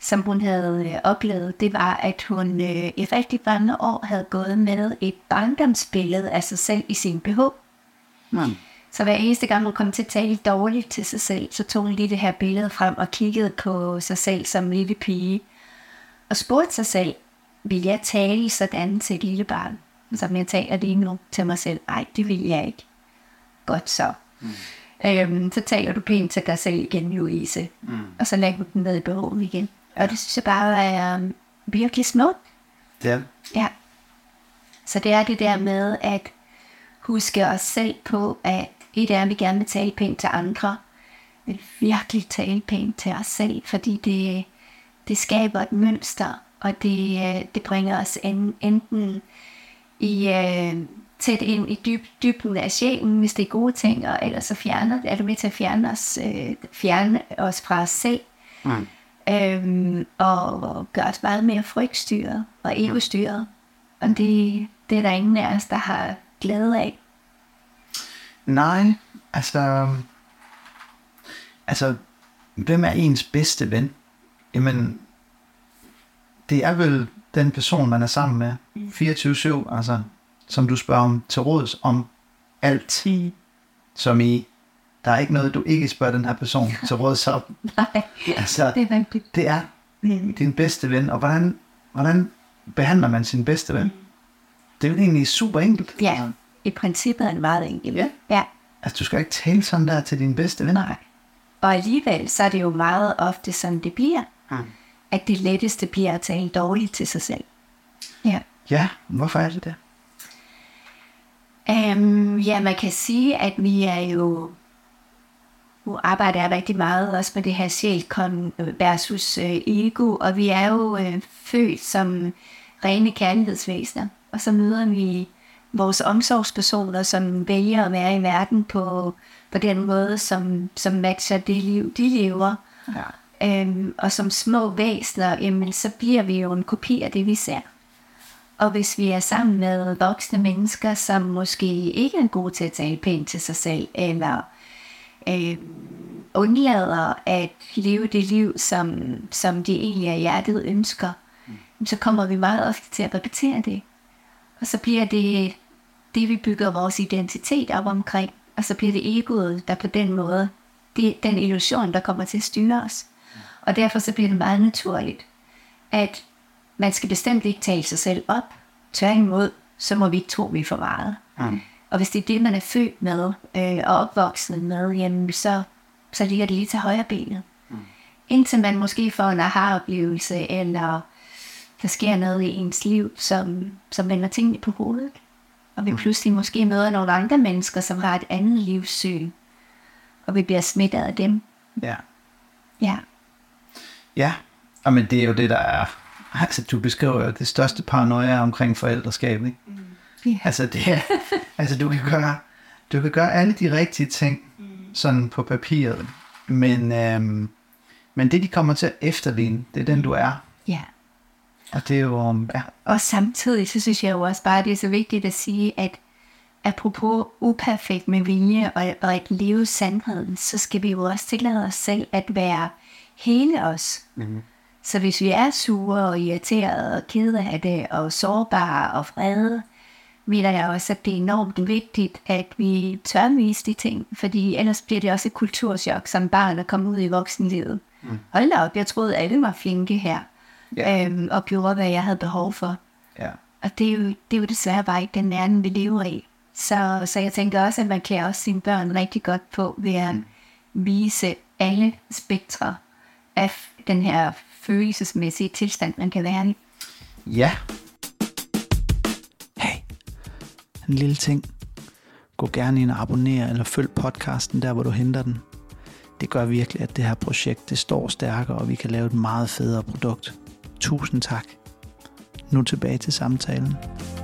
som hun havde øh, oplevet, det var, at hun øh, i rigtig mange år havde gået med et barndomsbillede af sig selv i sin B H. Mm. Så hver eneste gang hun kom til at tale dårligt til sig selv, så tog hun lige det her billede frem og kiggede på sig selv som lille pige. Og spurgte sig selv, vil jeg tale sådan til et lille barn, som jeg taler lige nu til mig selv? Nej, det vil jeg ikke. Godt så. Mm. Øhm, så taler du pænt til dig selv igen, Louise. Mm. Og så lægger du den ned i behoven igen. Og det synes jeg bare er um, virkelig smukt. Ja. Ja. Så det er det der med at huske os selv på, at et er, at vi gerne vil tale pænt til andre, men virkelig tale pænt til os selv, fordi det, det skaber et mønster, og det, det bringer os enten i, uh, tæt ind i dyb, dybden af sjælen, hvis det er gode ting, og ellers så fjerner, er du med til at fjerne os, uh, fjerne os fra os selv, mm. øhm, og gøre os meget mere frygtstyret og egostyret. Og det, det er der ingen af os, der har glæde af. Nej, altså, altså, hvem er ens bedste ven? Jamen, det er vel den person, man er sammen med, fireogtyve syv, altså, som du spørger om til råds om alt, som i, der er ikke noget, du ikke spørger den her person til råds om. Nej, altså, det er rigtigt. Det er din bedste ven, og hvordan, hvordan behandler man sin bedste ven? Det er jo egentlig super enkelt. Ja, i princippet er det meget enkelt. Ja. Ja. Altså, du skal ikke tale sådan der til din bedste ven. Nej. Og alligevel, så er det jo meget ofte sådan, det bliver. Mm. At det letteste bliver at tale dårligt til sig selv. Ja. Ja, hvorfor er det det? Um, ja, man kan sige, at vi er jo... Nu arbejder jeg rigtig meget også med det her sjæl versus øh, ego, og vi er jo øh, født som rene kærlighedsvæsener. Og så møder vi vores omsorgspersoner, som vælger at være i verden på, på den måde, som, som matcher det liv, de lever. Ja. Øhm, og som små væsener, jamen, så bliver vi jo en kopi af det, vi ser. Og hvis vi er sammen med voksne mennesker, som måske ikke er gode til at tale pænt til sig selv, eller øh, undlader at leve det liv, som, som de egentlig af hjertet ønsker, mm. så kommer vi meget ofte til at repetere det. Og så bliver det det, vi bygger vores identitet op omkring, og så bliver det egoet, der på den måde, det er den illusion, der kommer til at styre os. Og derfor så bliver det meget naturligt, at man skal bestemt ikke tale sig selv op. Tværtimod, så må vi ikke tro, vi er for meget. Mm. Og hvis det er det, man er født med, øh, og opvokset med, jamen, så, så ligger det lige til højre benet. Mm. Indtil man måske får en aha-oplevelse, eller der sker noget i ens liv, som, som vender tingene på hovedet. Og vi pludselig måske møder nogle andre mennesker, som har et andet livssyn. Og vi bliver smittet af dem. Ja. Ja. Ja, og men det er jo det, der er... Altså, du beskriver jo det største paranoia omkring forældreskab, ikke? Mm. Yeah. Altså, det er... altså, du kan gøre... Du kan gøre alle de rigtige ting, mm. sådan på papiret. Men, øhm, men det, de kommer til at efterligne, det er den, du er. Ja. Yeah. Og det er jo... Ja. Og samtidig, så synes jeg jo også bare, det er så vigtigt at sige, at apropos uperfekt med vilje og, og at leve sandheden, så skal vi jo også tillade os selv at være hele os. Mm-hmm. Så hvis vi er sure og irriterede og kede af det og sårbare og vrede, mener jeg også, at det er enormt vigtigt, at vi tør vise de ting, fordi ellers bliver det også et kulturschok som barn at komme ud i voksenlivet. Mm. Hold da op, jeg troede, at alle var flinke her, yeah. øhm, og gjorde, hvad jeg havde behov for. Yeah. Og det er, jo, det er jo desværre bare ikke den verden, vi lever i. Så, så jeg tænker også, at man klæder også sine børn rigtig godt på ved at mm. vise alle spektre af den her følelsesmæssige tilstand, man kan være i. Ja. Hey, en lille ting. Gå gerne ind og abonner eller følg podcasten der, hvor du henter den. Det gør virkelig, at det her projekt det står stærkere, og vi kan lave et meget federe produkt. Tusind tak. Nu tilbage til samtalen.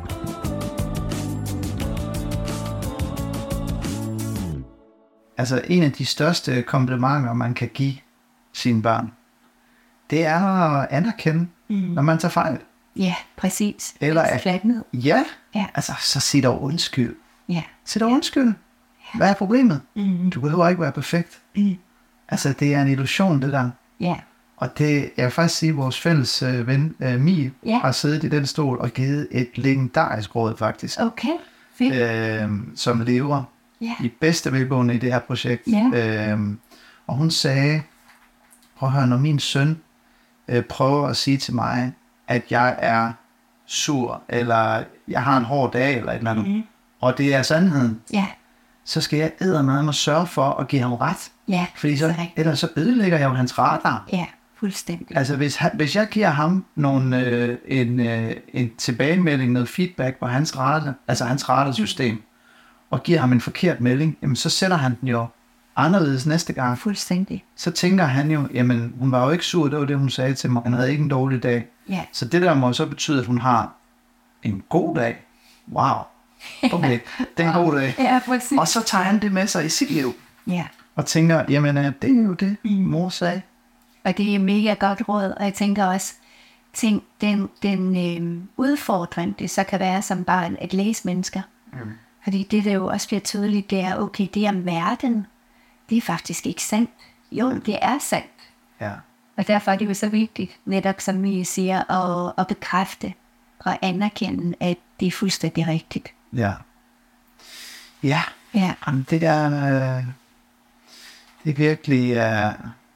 Altså, en af de største komplimenter, man kan give sine børn, det er at anerkende, mm. når man tager fejl. Ja, præcis. Eller at, ja, ja, altså så sig dog undskyld. Ja. Sig dog undskyld. Hvad er problemet? Mm. Du behøver ikke være perfekt. Mm. Altså, det er en illusion, det der. Ja. Og det, jeg vil faktisk sige, at vores fælles øh, ven, øh, Mie, Ja. har siddet i den stol og givet et legendarisk råd faktisk, Okay, fedt. øh, som lever Ja. i bedste velgående i det her projekt. Ja. Øh, og hun sagde, prøv at høre, når min søn øh, prøver at sige til mig, at jeg er sur, eller jeg har en hård dag, eller et eller andet, mm. og det er sandheden, Ja. så skal jeg eddermame og sørge for at give ham ret. Ja. Fordi så, rigtigt. ellers så ødelægger jeg jo hans radar. Ja, fuldstændig. Altså hvis, han, hvis jeg giver ham nogle, øh, en, øh, en tilbagemelding, noget feedback på hans radar, altså hans radarsystem, og giver ham en forkert melding, jamen så sætter han den jo anderledes næste gang. Fuldstændig. Så tænker han jo, jamen hun var jo ikke sur, det var det hun sagde til mig, han havde ikke en dårlig dag. Ja. Så det der må så betyde, at hun har en god dag. Wow. Okay, det er en god dag. Ja, præcis. Og så tager han det med sig i sit liv, Ja. og tænker, jamen øh, det er jo det, min mor sagde. Og det er mega godt råd, og jeg tænker også, tænk, den, den øh, udfordring, det så kan være som barn at læse mennesker. Mm. Fordi det, der jo også bliver tydeligt, det er, okay, det om verden, det er faktisk ikke sandt. Jo, det er sandt. Ja. Og derfor er det jo så vigtigt, netop som vi siger, at, at bekræfte og anerkende, at det er fuldstændig rigtigt. Ja. Ja, Ja, jamen, det er, øh, det er virkelig, øh,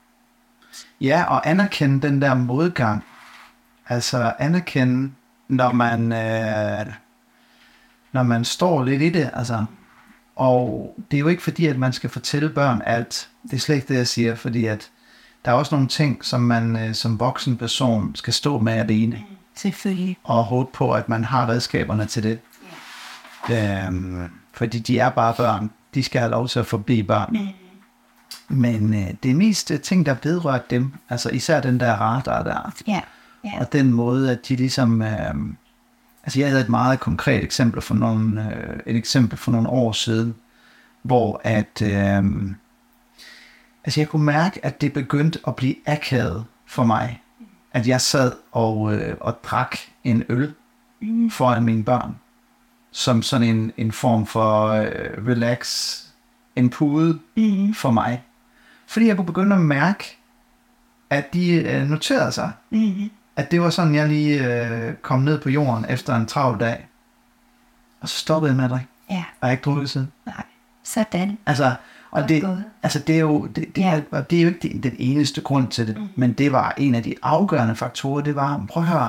ja, og anerkende den der modgang. Altså anerkende, når man, øh, når man står lidt i det, altså. Og det er jo ikke fordi, at man skal fortælle børn alt. Det er slet ikke det, jeg siger, fordi at der er også nogle ting, som man øh, som voksen person skal stå med alene. selvfølgelig. Og håbe på, at man har redskaberne til det. Yeah. Øhm, fordi de er bare børn. De skal have lov til at forblive børn. Mm. Men øh, det er mest øh, ting, der vedrører dem. Altså især den der radar der. Ja, ja. Og den måde, at de ligesom... Øh, altså jeg havde et meget konkret eksempel for nogle, øh, et eksempel for nogle år siden, hvor at... Øh, altså jeg kunne mærke, at det begyndte at blive akavet for mig. At jeg sad og, øh, og drak en øl mm. foran mine børn. Som sådan en, en form for øh, relax, en pude mm. for mig. Fordi jeg kunne begynde at mærke, at de øh, noterede sig. Mm. At det var sådan, jeg lige øh, kom ned på jorden efter en travl dag. Og så stoppede jeg med at drikke. Ja. Og jeg har ikke drukket siden. Nej, sådan. Altså, og Godt det, gået. altså det er jo, det, det, Ja. er, det er jo ikke den eneste grund til det. Mm. Men det var en af de afgørende faktorer. Det var, prøv at høre.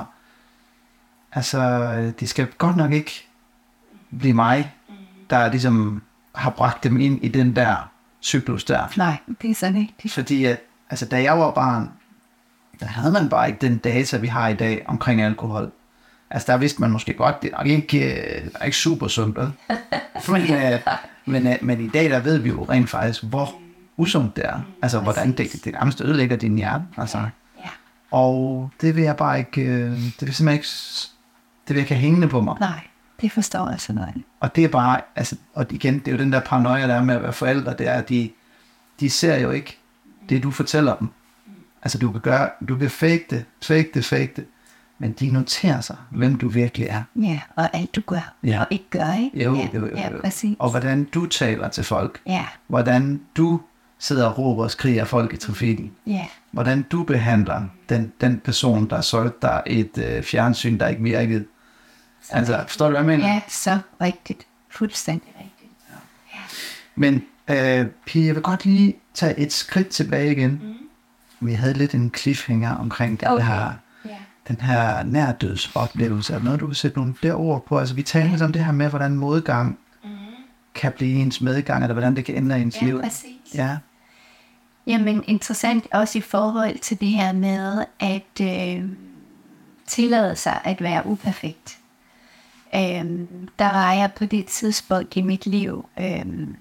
Altså, det skal godt nok ikke blive mig, der ligesom har bragt dem ind i den der cyklus der. Nej, det er sådan ikke. Fordi at, altså, da jeg var barn, der havde man bare ikke den data, vi har i dag omkring alkohol. Altså, der vidste man måske godt, det er nok ikke, øh, er ikke super sundt, vel? men, øh, men, øh, men i dag, der ved vi jo rent faktisk, hvor usundt det er. Altså, hvordan det, det nærmest ødelægger din hjerne. Altså. Ja. Og det vil jeg bare ikke, øh, det vil simpelthen ikke, det vil jeg ikke have hængende på mig. Nej, det forstår jeg sådan noget. Og det er bare, altså, og igen, det er jo den der paranoia, der er med at være forældre, det er, at de, de ser jo ikke det, du fortæller dem. Altså, du kan gøre, du kan fake det, fake det, fake det, men de noterer sig, hvem du virkelig er. Ja, og alt du gør, Ja. og ikke gør, ikke? Jo, ja, jo, jo, ja, jo. præcis. Og hvordan du taler til folk. Ja, Hvordan du sidder og råber og skriger folk i trafikken. ja, Hvordan du behandler den, den person, der solgte dig et øh, fjernsyn, der ikke virkede. Altså, forstår du, hvad jeg mener? ja, så rigtigt. Fuldstændig rigtigt. Men øh, Pia, jeg vil godt lige tage et skridt tilbage igen. Mm. Vi havde lidt en cliffhanger omkring den Okay. her, Ja. den her nærdødsoplevelse. Er der noget, du vil sætte nogle flere ord på? Altså, vi talte lidt om det her med, hvordan modgang mm. kan blive ens medgang, eller hvordan det kan ændre ens Ja, liv. præcis. Ja. Jamen, interessant også i forhold til det her med at øh, tillade sig at være uperfekt. Øh, der var jeg på det tidspunkt i mit liv. Øh,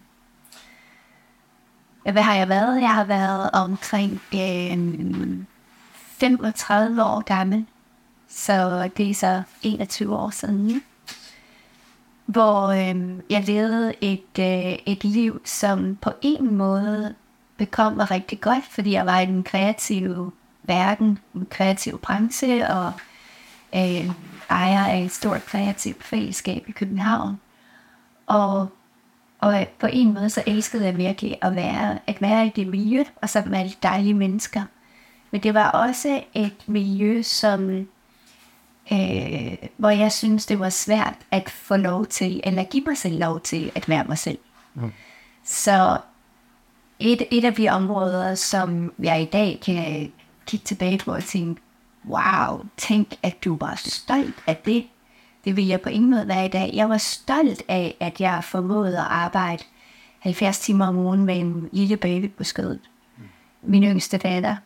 hvad har jeg været? Jeg har været omkring øh, femogtredive år gammel. Så det er så enogtyve år siden. Hvor øh, jeg levede et, øh, et liv, som på en måde bekom mig rigtig godt, fordi jeg var i den kreative verden, en kreativ branche, og øh, ejer af et stort kreativt fællesskab i København. Og, og på en måde så elskede jeg virkelig at være, at være i det miljø, og så med alle dejlige mennesker. Men det var også et miljø, som, øh, hvor jeg synes, det var svært at få lov til, eller give mig selv lov til at være mig selv. Mm. Så et, et af de områder, som jeg i dag kan kigge tilbage på og tænke, wow, tænk, at du var stolt af det. Det vil jeg på ingen måde være i dag. Jeg var stolt af, at jeg formåede at arbejde halvfjerds timer om ugen med en lille baby på skødet. Mm. Min yngste datter.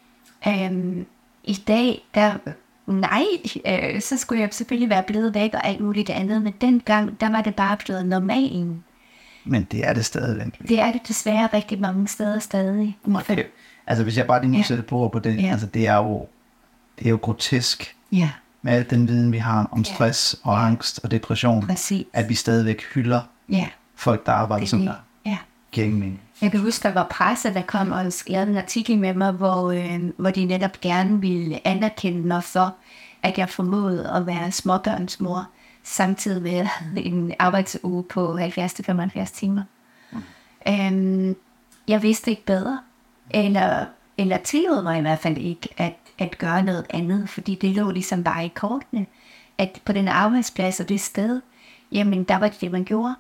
Um, I dag, der, nej, øh, så skulle jeg selvfølgelig være blevet væk og alt muligt andet, men dengang, der var det bare blevet normalen. Men det er det stadigvæk. Det er det desværre rigtig mange steder stadig. Okay. Altså hvis jeg bare lige må sætte på på det, ja. altså det er jo, det er jo grotesk. Ja. Med al den viden, vi har om stress ja. og angst og depression, præcis. At vi stadigvæk hylder ja. folk, der arbejder som der. Ja. Gaming. Jeg kan huske, der var presse, der kom og skrev en artikel med mig, hvor, øh, hvor de netop gerne ville anerkende mig for, at jeg formåede at være småbørnsmor, samtidig med en arbejdsuge på halvfjerds til femoghalvfjerds timer. Mm. Øhm, jeg vidste ikke bedre, eller, eller tillod mig i hvert fald ikke at, at gøre noget andet, fordi det lå ligesom bare i kortene, at på den arbejdsplads og det sted, jamen der var det det, man gjorde.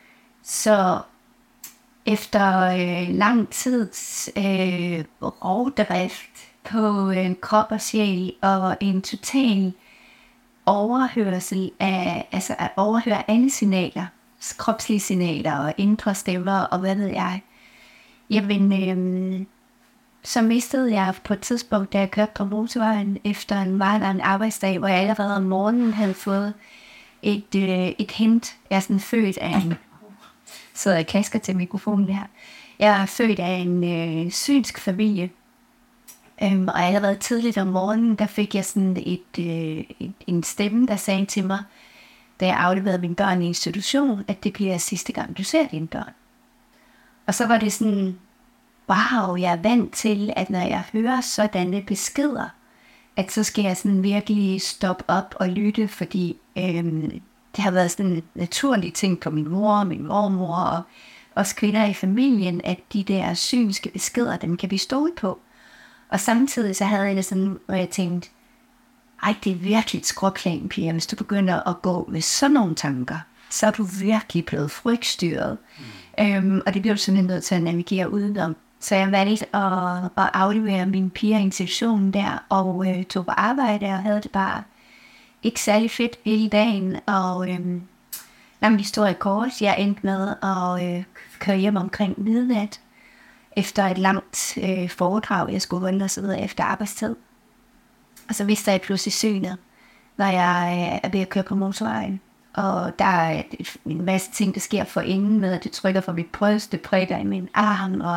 Så efter øh, lang tids øh, rovdrift på en krop og sjæl og en total overhørsel af, altså at overhøre alle signaler, kropslige signaler og indre stemmer og hvad ved jeg, jamen øh, så mistede jeg på et tidspunkt, da jeg kørte på motorvejen efter en meget lang arbejdsdag, hvor jeg allerede om morgenen havde fået et, øh, et hint. Jeg er sådan født af en sidder jeg kasker til mikrofonen her. Jeg er født af en øh, synsk familie, øhm, og allerede tidligt om morgenen, der fik jeg sådan et, øh, et, en stemme, der sagde til mig, da jeg afleverede mine børn i institution, at det bliver sidste gang, du ser dine børn. Og så var det sådan, wow, jeg er vant til, at når jeg hører sådanne beskeder, at så skal jeg sådan virkelig stoppe op og lytte, fordi øhm, det har været sådan en naturlig ting på min mor og min mormor og også kvinder i familien, at de der synske beskeder, dem kan vi stole på. Og samtidig så havde jeg det sådan, hvor jeg tænkte, ej, det er virkelig et skråplan, Pia, hvis du begynder at gå med sådan nogle tanker, så er du virkelig blevet frygtstyret. Mm. Øhm, og det bliver du simpelthen nødt til at navigere udenom. Så jeg valgte at, at aflevere mine piger i institutionen der, og øh, tog på arbejde og havde det bare ikke særlig fedt hele dagen, og øhm, lang historie kort, jeg endte med at øh, køre hjem omkring midnat, efter et langt øh, foredrag, jeg skulle rundt og så videre efter arbejdstid. Og så vidste jeg pludselig synet, når jeg øh, er ved at køre på motorvejen, og der er en masse ting, der sker for inden med, at det trykker for mit bryst, det prikker i min arm, og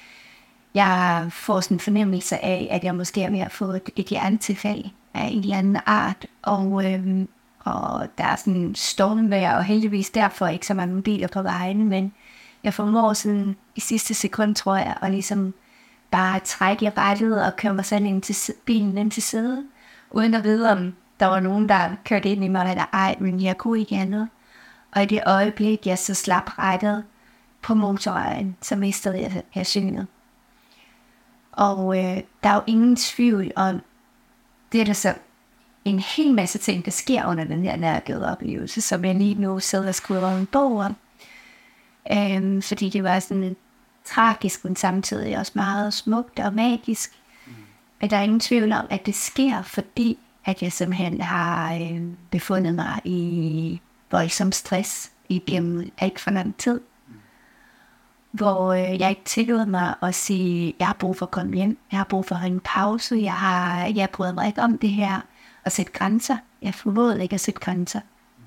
jeg får sådan en fornemmelse af, at jeg måske er ved at få et, et hjernetilfælde af en eller anden art, og, øhm, og der er sådan stormvejr, og heldigvis derfor ikke så mange biler på vejen, men jeg formår sådan i sidste sekund, tror jeg, og ligesom bare trække i rettet og køre mig sådan ind til bilen ind til siden, uden at vide, om der var nogen, der kørte ind i mig, eller ej, men jeg kunne ikke andet. Og i det øjeblik, jeg så slap rettet på motorvejen, så mistede jeg, jeg synet. Og øh, der er jo ingen tvivl om, det er der så en hel masse ting, der sker under den her nærgående oplevelse, som jeg lige nu sidder og skriver en bog om. Øhm, fordi det var sådan tragisk, men samtidig også meget smukt og magisk. Mm. Men der er ingen tvivl om, at det sker, fordi at jeg simpelthen har øh, befundet mig i voldsom stress igennem alt for lang tid. Mm. Hvor øh, jeg ikke tillod mig at sige, jeg har brug for at komme hjem, jeg har brug for at have en pause, jeg har jeg bryder mig ikke om det her, og sætte grænser. Jeg formåede ikke at sætte grænser. Mm.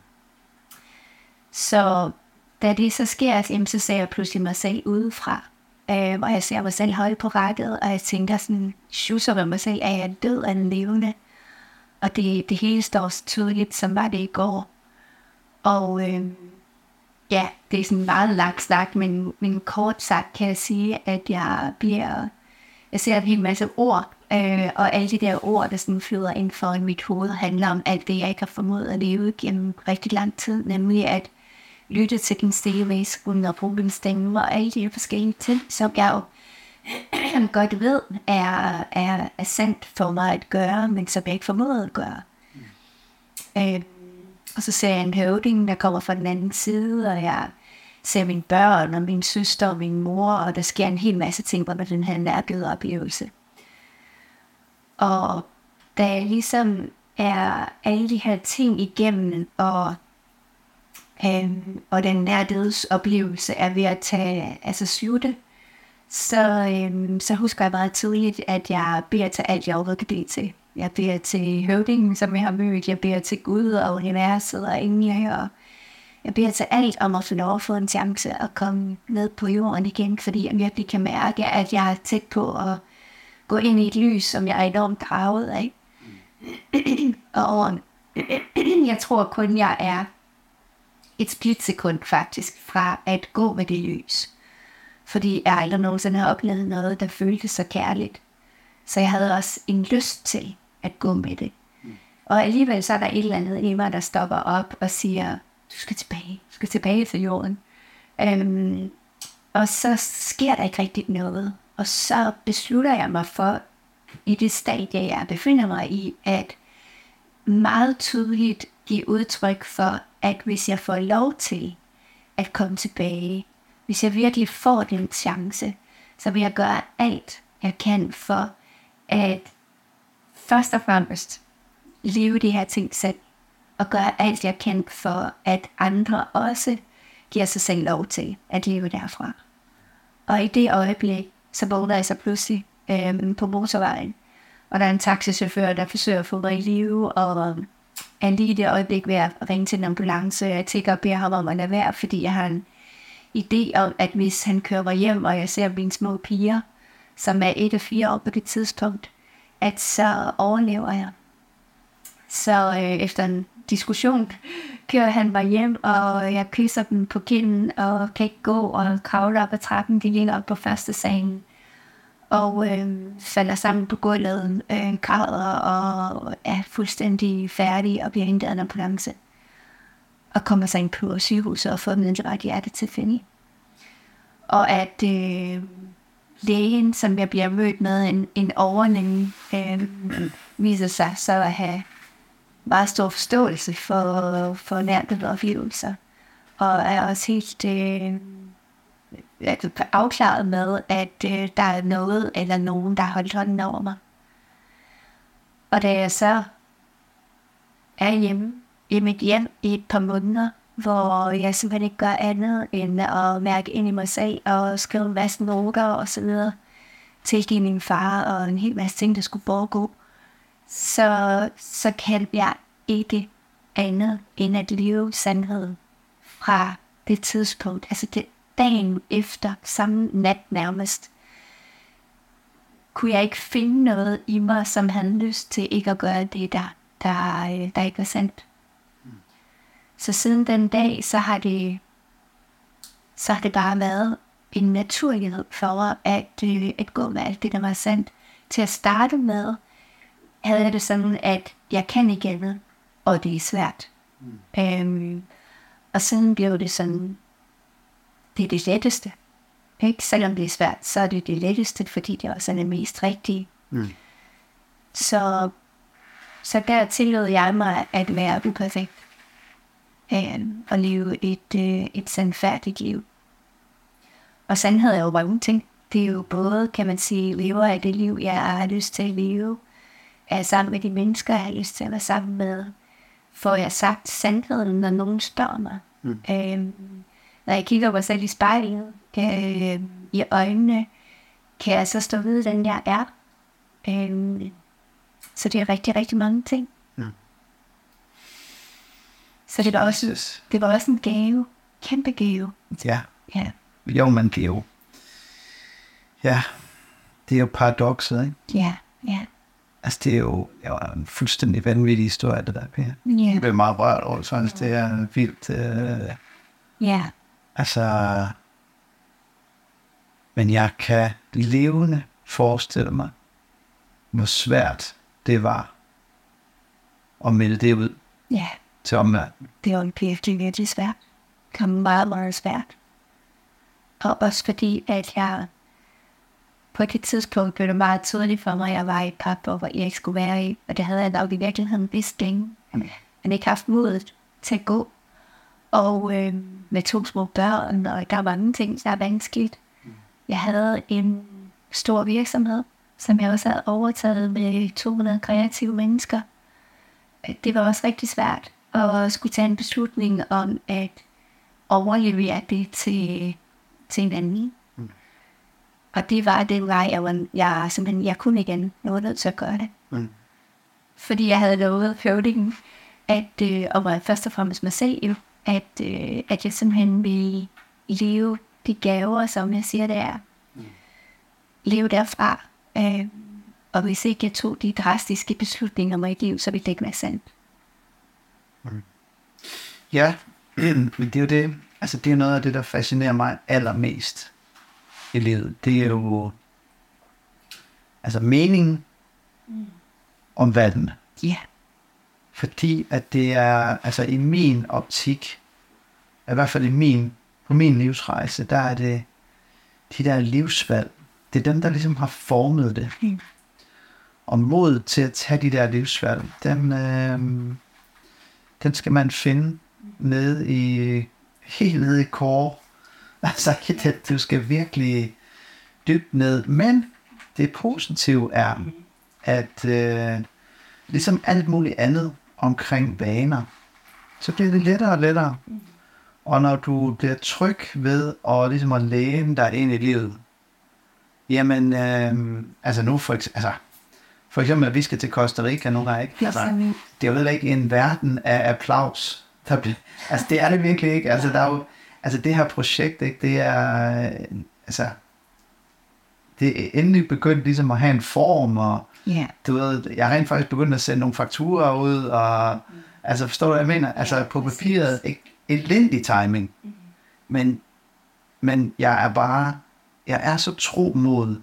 Så da det så sker, jamen, så ser jeg pludselig mig selv udefra, øh, hvor jeg ser mig selv højt på rækket, og jeg tænker sådan, schusser med mig selv, er jeg død af en levende? Og det, det hele står så tydeligt, som var det i går. Og øh, ja, det er sådan en meget lang snak, men, men kort sagt kan jeg sige, at jeg bliver, jeg ser en hel masse ord, øh, og alle de der ord, der sådan flyder ind for mit hoved, handler om alt det, jeg ikke har formået at leve gennem rigtig lang tid, nemlig at lytte til den stille væsken og bruge min stemme og alle de forskellige ting, som jeg jo jeg godt ved, er, er, er sandt for mig at gøre, men som jeg ikke formåede at gøre. Mm. Øh, og så ser jeg en høvding, der kommer fra den anden side, og jeg ser mine børn, og min søster, og min mor, og der sker en hel masse ting på den her nærgøde oplevelse. Og da jeg ligesom er alle de her ting igennem, og, øhm, og den nærdødsoplevelse er ved at tage, altså slutte, så, øhm, så husker jeg meget tidligt, at jeg beder til alt, jeg overhovedet kan bede til. Jeg beder til høvdingen, som jeg har mødt, jeg beder til Gud og universet og engler, og jeg beder til alt om at få lov at få en chance at komme ned på jorden igen, fordi jeg virkelig kan mærke, at jeg er tæt på at gå ind i et lys, som jeg er enormt draget af. Og jeg tror kun, jeg er et splitsekund faktisk fra at gå med det lys. Fordi jeg aldrig nogensinde har oplevet noget, der føltes så kærligt. Så jeg havde også en lyst til at gå med det. Og alligevel så er der et eller andet i mig, der stopper op og siger, du skal tilbage, du skal tilbage til jorden. Um, og så sker der ikke rigtig noget. Og så beslutter jeg mig for, i det stadie, jeg befinder mig i, at meget tydeligt give udtryk for, at hvis jeg får lov til at komme tilbage, hvis jeg virkelig får den chance, så vil jeg gøre alt, jeg kan for at først og fremmest leve de her ting selv, og gøre alt, jeg kan for, at andre også giver sig selv lov til at leve derfra. Og i det øjeblik, så vågner jeg så pludselig øh, på motorvejen, og der er en taxichauffør, der forsøger at få mig i live, og er lige i det øjeblik ved at ringe til en ambulance, og jeg tænker og beder ham om at lade være, fordi jeg har en idé om, at hvis han kører mig hjem, og jeg ser mine små piger, som er et og fire år på det tidspunkt, at så overlever jeg. Så øh, efter en diskussion kører han mig hjem, og jeg kysser dem på kinden, og kan ikke gå, og kravler op ad trappen, de ligger op på første salen, og øh, falder sammen på gulvet, øh, græder, og er fuldstændig færdig, og bliver hentet af en ambulance, og kommer sig ind på sygehuset, og får middelret hjerte til finde. Og at øh, lægen, som jeg bliver mødt med, en, en overlæge, øh, viser sig så at have meget stor forståelse for, for nærmere oplevelser, og er også helt øh, afklaret med, at øh, der er noget eller nogen, der har holdt hånden over mig. Og da jeg så er hjemme i mit hjem i et par måneder, hvor jeg simpelthen ikke gør andet end at mærke ind i mig selv og skrive en masse noter og så videre, tilgive min far og en hel masse ting, der skulle foregå, så, så kan jeg ikke andet end at leve sandheden fra det tidspunkt, altså det dagen efter, samme nat nærmest, kunne jeg ikke finde noget i mig, som havde lyst til ikke at gøre det, der, der, der ikke var sandt. Mm. Så siden den dag, så har det, så har det bare været en naturlighed for mig, at, at gå med alt det, der var sandt. Til at starte med, havde jeg det sådan, at jeg kan ikke andet, og det er svært. Mm. Øhm, og siden blev det sådan, det er det letteste. Ikke? Selvom det er svært, så er det det letteste, fordi det også er det mest rigtige. Mm. Så, så der tillod jeg mig at være uperfekt. Um, og leve et, uh, et sandfærdigt liv. Og sandhed er jo mange ting. Det er jo både, kan man sige, lever af det liv, jeg har lyst til at leve. Er sammen med de mennesker, jeg har lyst til at være sammen med. Får jeg sagt sandheden, når nogen spørger mig. Mm. Um, Når jeg kigger mig selv i spejlet, øh, i øjnene, kan jeg så stå ved, den jeg er. Øh, så det er rigtig, rigtig mange ting. Ja. Så det var, også, det var også en gave. Kæmpe gave. Ja. Ja. Jo, man gave. Ja. Det er jo paradokset, ikke? Ja, ja. Altså, det er jo, det var en fuldstændig vanvittig historie, det der, Per. Ja. Jeg blev meget rørt over, så det er vildt. Øh, ja. Altså, men jeg kan levende forestille mig, hvor svært det var at melde det ud ja. til omverdenen. Det var virkelig, virkelig svært. Det var meget, meget svært. Og også fordi, at jeg på det tidspunkt blev det meget tydeligt for mig, at jeg var i et par, hvor jeg ikke skulle være i, og det havde jeg nok i virkeligheden vidst længe. Jeg ikke haft modet til at gå, og øh, med to små børn, og der var mange ting, der er vanskeligt. Jeg havde en stor virksomhed, som jeg også havde overtaget med to hundrede kreative mennesker. Det var også rigtig svært at skulle tage en beslutning om at overlevere det til, til en anden. Mm. Og det var den vej, jeg, var, jeg simpelthen, jeg kunne igen nå nødt til at gøre det. Mm. Fordi jeg havde lovet høvdingen, at, øh, og var først og fremmest mig selv, at, øh, at jeg simpelthen ville leve de gaver, som jeg siger, det er. Mm. Leve derfra. Øh, og hvis ikke jeg tog de drastiske beslutninger om mit liv, så ville det ikke være sandt. Mm. Ja, men det er jo det, altså det er noget af det, der fascinerer mig allermest i livet. Det er jo altså meningen mm. om valgene. Ja. Yeah. Fordi at det er, altså i min optik, i hvert fald i min, på min livsrejse, der er det de der livsvalg, det er dem, der ligesom har formet det. Mm. Og mod til at tage de der livsvalg, den, øh, den skal man finde nede i, helt nede i core. Altså, du skal virkelig dybt ned. Men det positive er, at øh, ligesom alt muligt andet omkring vaner, så bliver det lettere og lettere. Og når du bliver tryg ved at, ligesom at læne dig ind i livet, jamen, øh, altså nu for eksempel, altså, for eksempel, at vi skal til Costa Rica nogle gange, ikke? Altså, det er jo ikke en verden af applaus. Der bliver, altså, det er det virkelig ikke. Altså, der er jo, altså, det her projekt, ikke? Det er, altså, det er endelig begyndt ligesom at have en form, og yeah. du ved, jeg har rent faktisk begyndt at sende nogle fakturer ud, og, mm. altså, forstår du, hvad jeg mener? Altså, på papiret, ikke? Elendig timing. Mm. Men, men jeg er bare, jeg er så tro mod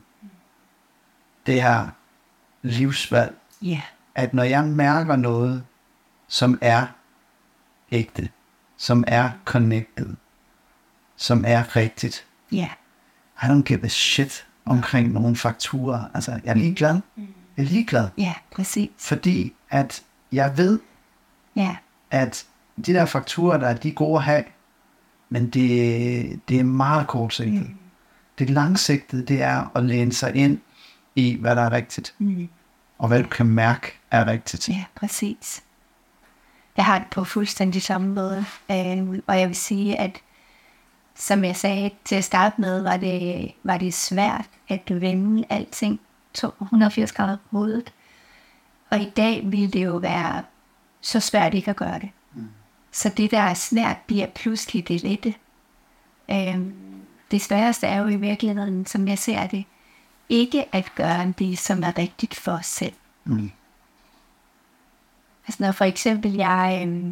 det her livsvalg, yeah. at når jeg mærker noget, som er ægte, som er connected, som er rigtigt, yeah. I don't give a shit omkring nogle fakturer. Altså, jeg er ligeglad. Jeg er ligeglad. Ja, præcis. Fordi at jeg ved, yeah. at de der fakturer, der er de gode at have, men det, det er meget kortsigtet. Mm. Det langsigtede, det er at læne sig ind i, hvad der er rigtigt. Mm. Og hvad du kan mærke er rigtigt. Ja, præcis. Jeg har det på fuldstændig samme måde. Øh, og jeg vil sige, at som jeg sagde til at starte med, var det, var det svært at vende alting to hundrede og firs grader på hovedet. Og i dag ville det jo være så svært ikke at gøre det. Mm. Så det, der er svært, bliver pludselig det lette. Øh, det sværeste er jo i virkeligheden, som jeg ser det, ikke at gøre det, som er rigtigt for os selv. Mm. Altså når for eksempel jeg øh,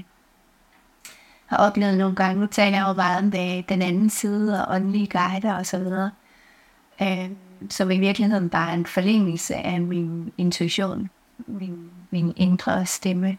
har oplevet nogle gange, nu taler jeg jo meget om det, den anden side og åndelige guider og så videre, øh, som i virkeligheden bare er en forlængelse af min intuition, min, min indre stemme.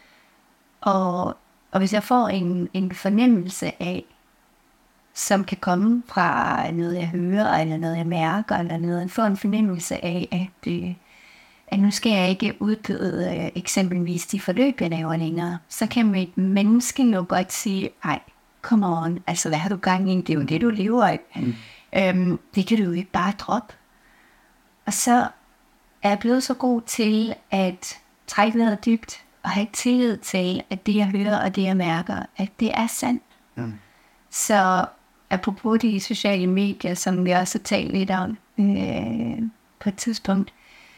Og, og hvis jeg får en, en fornemmelse af, som kan komme fra noget, jeg hører, eller noget, jeg mærker, eller noget, jeg får en fornemmelse af, at, øh, at nu skal jeg ikke udbyde øh, eksempelvis de forløb, jeg laver længere, så kan mit menneske jo godt sige, ej, come on, altså hvad har du gang i? Det er jo det, du lever af. Mm. Øhm, det kan du jo ikke bare droppe. Og så er jeg blevet så god til at trække vejret dybt, og have tillid til, at det, jeg hører, og det, jeg mærker, at det er sandt. Mm. Så apropos de sociale medier, som vi også har talt lidt om øh, på et tidspunkt,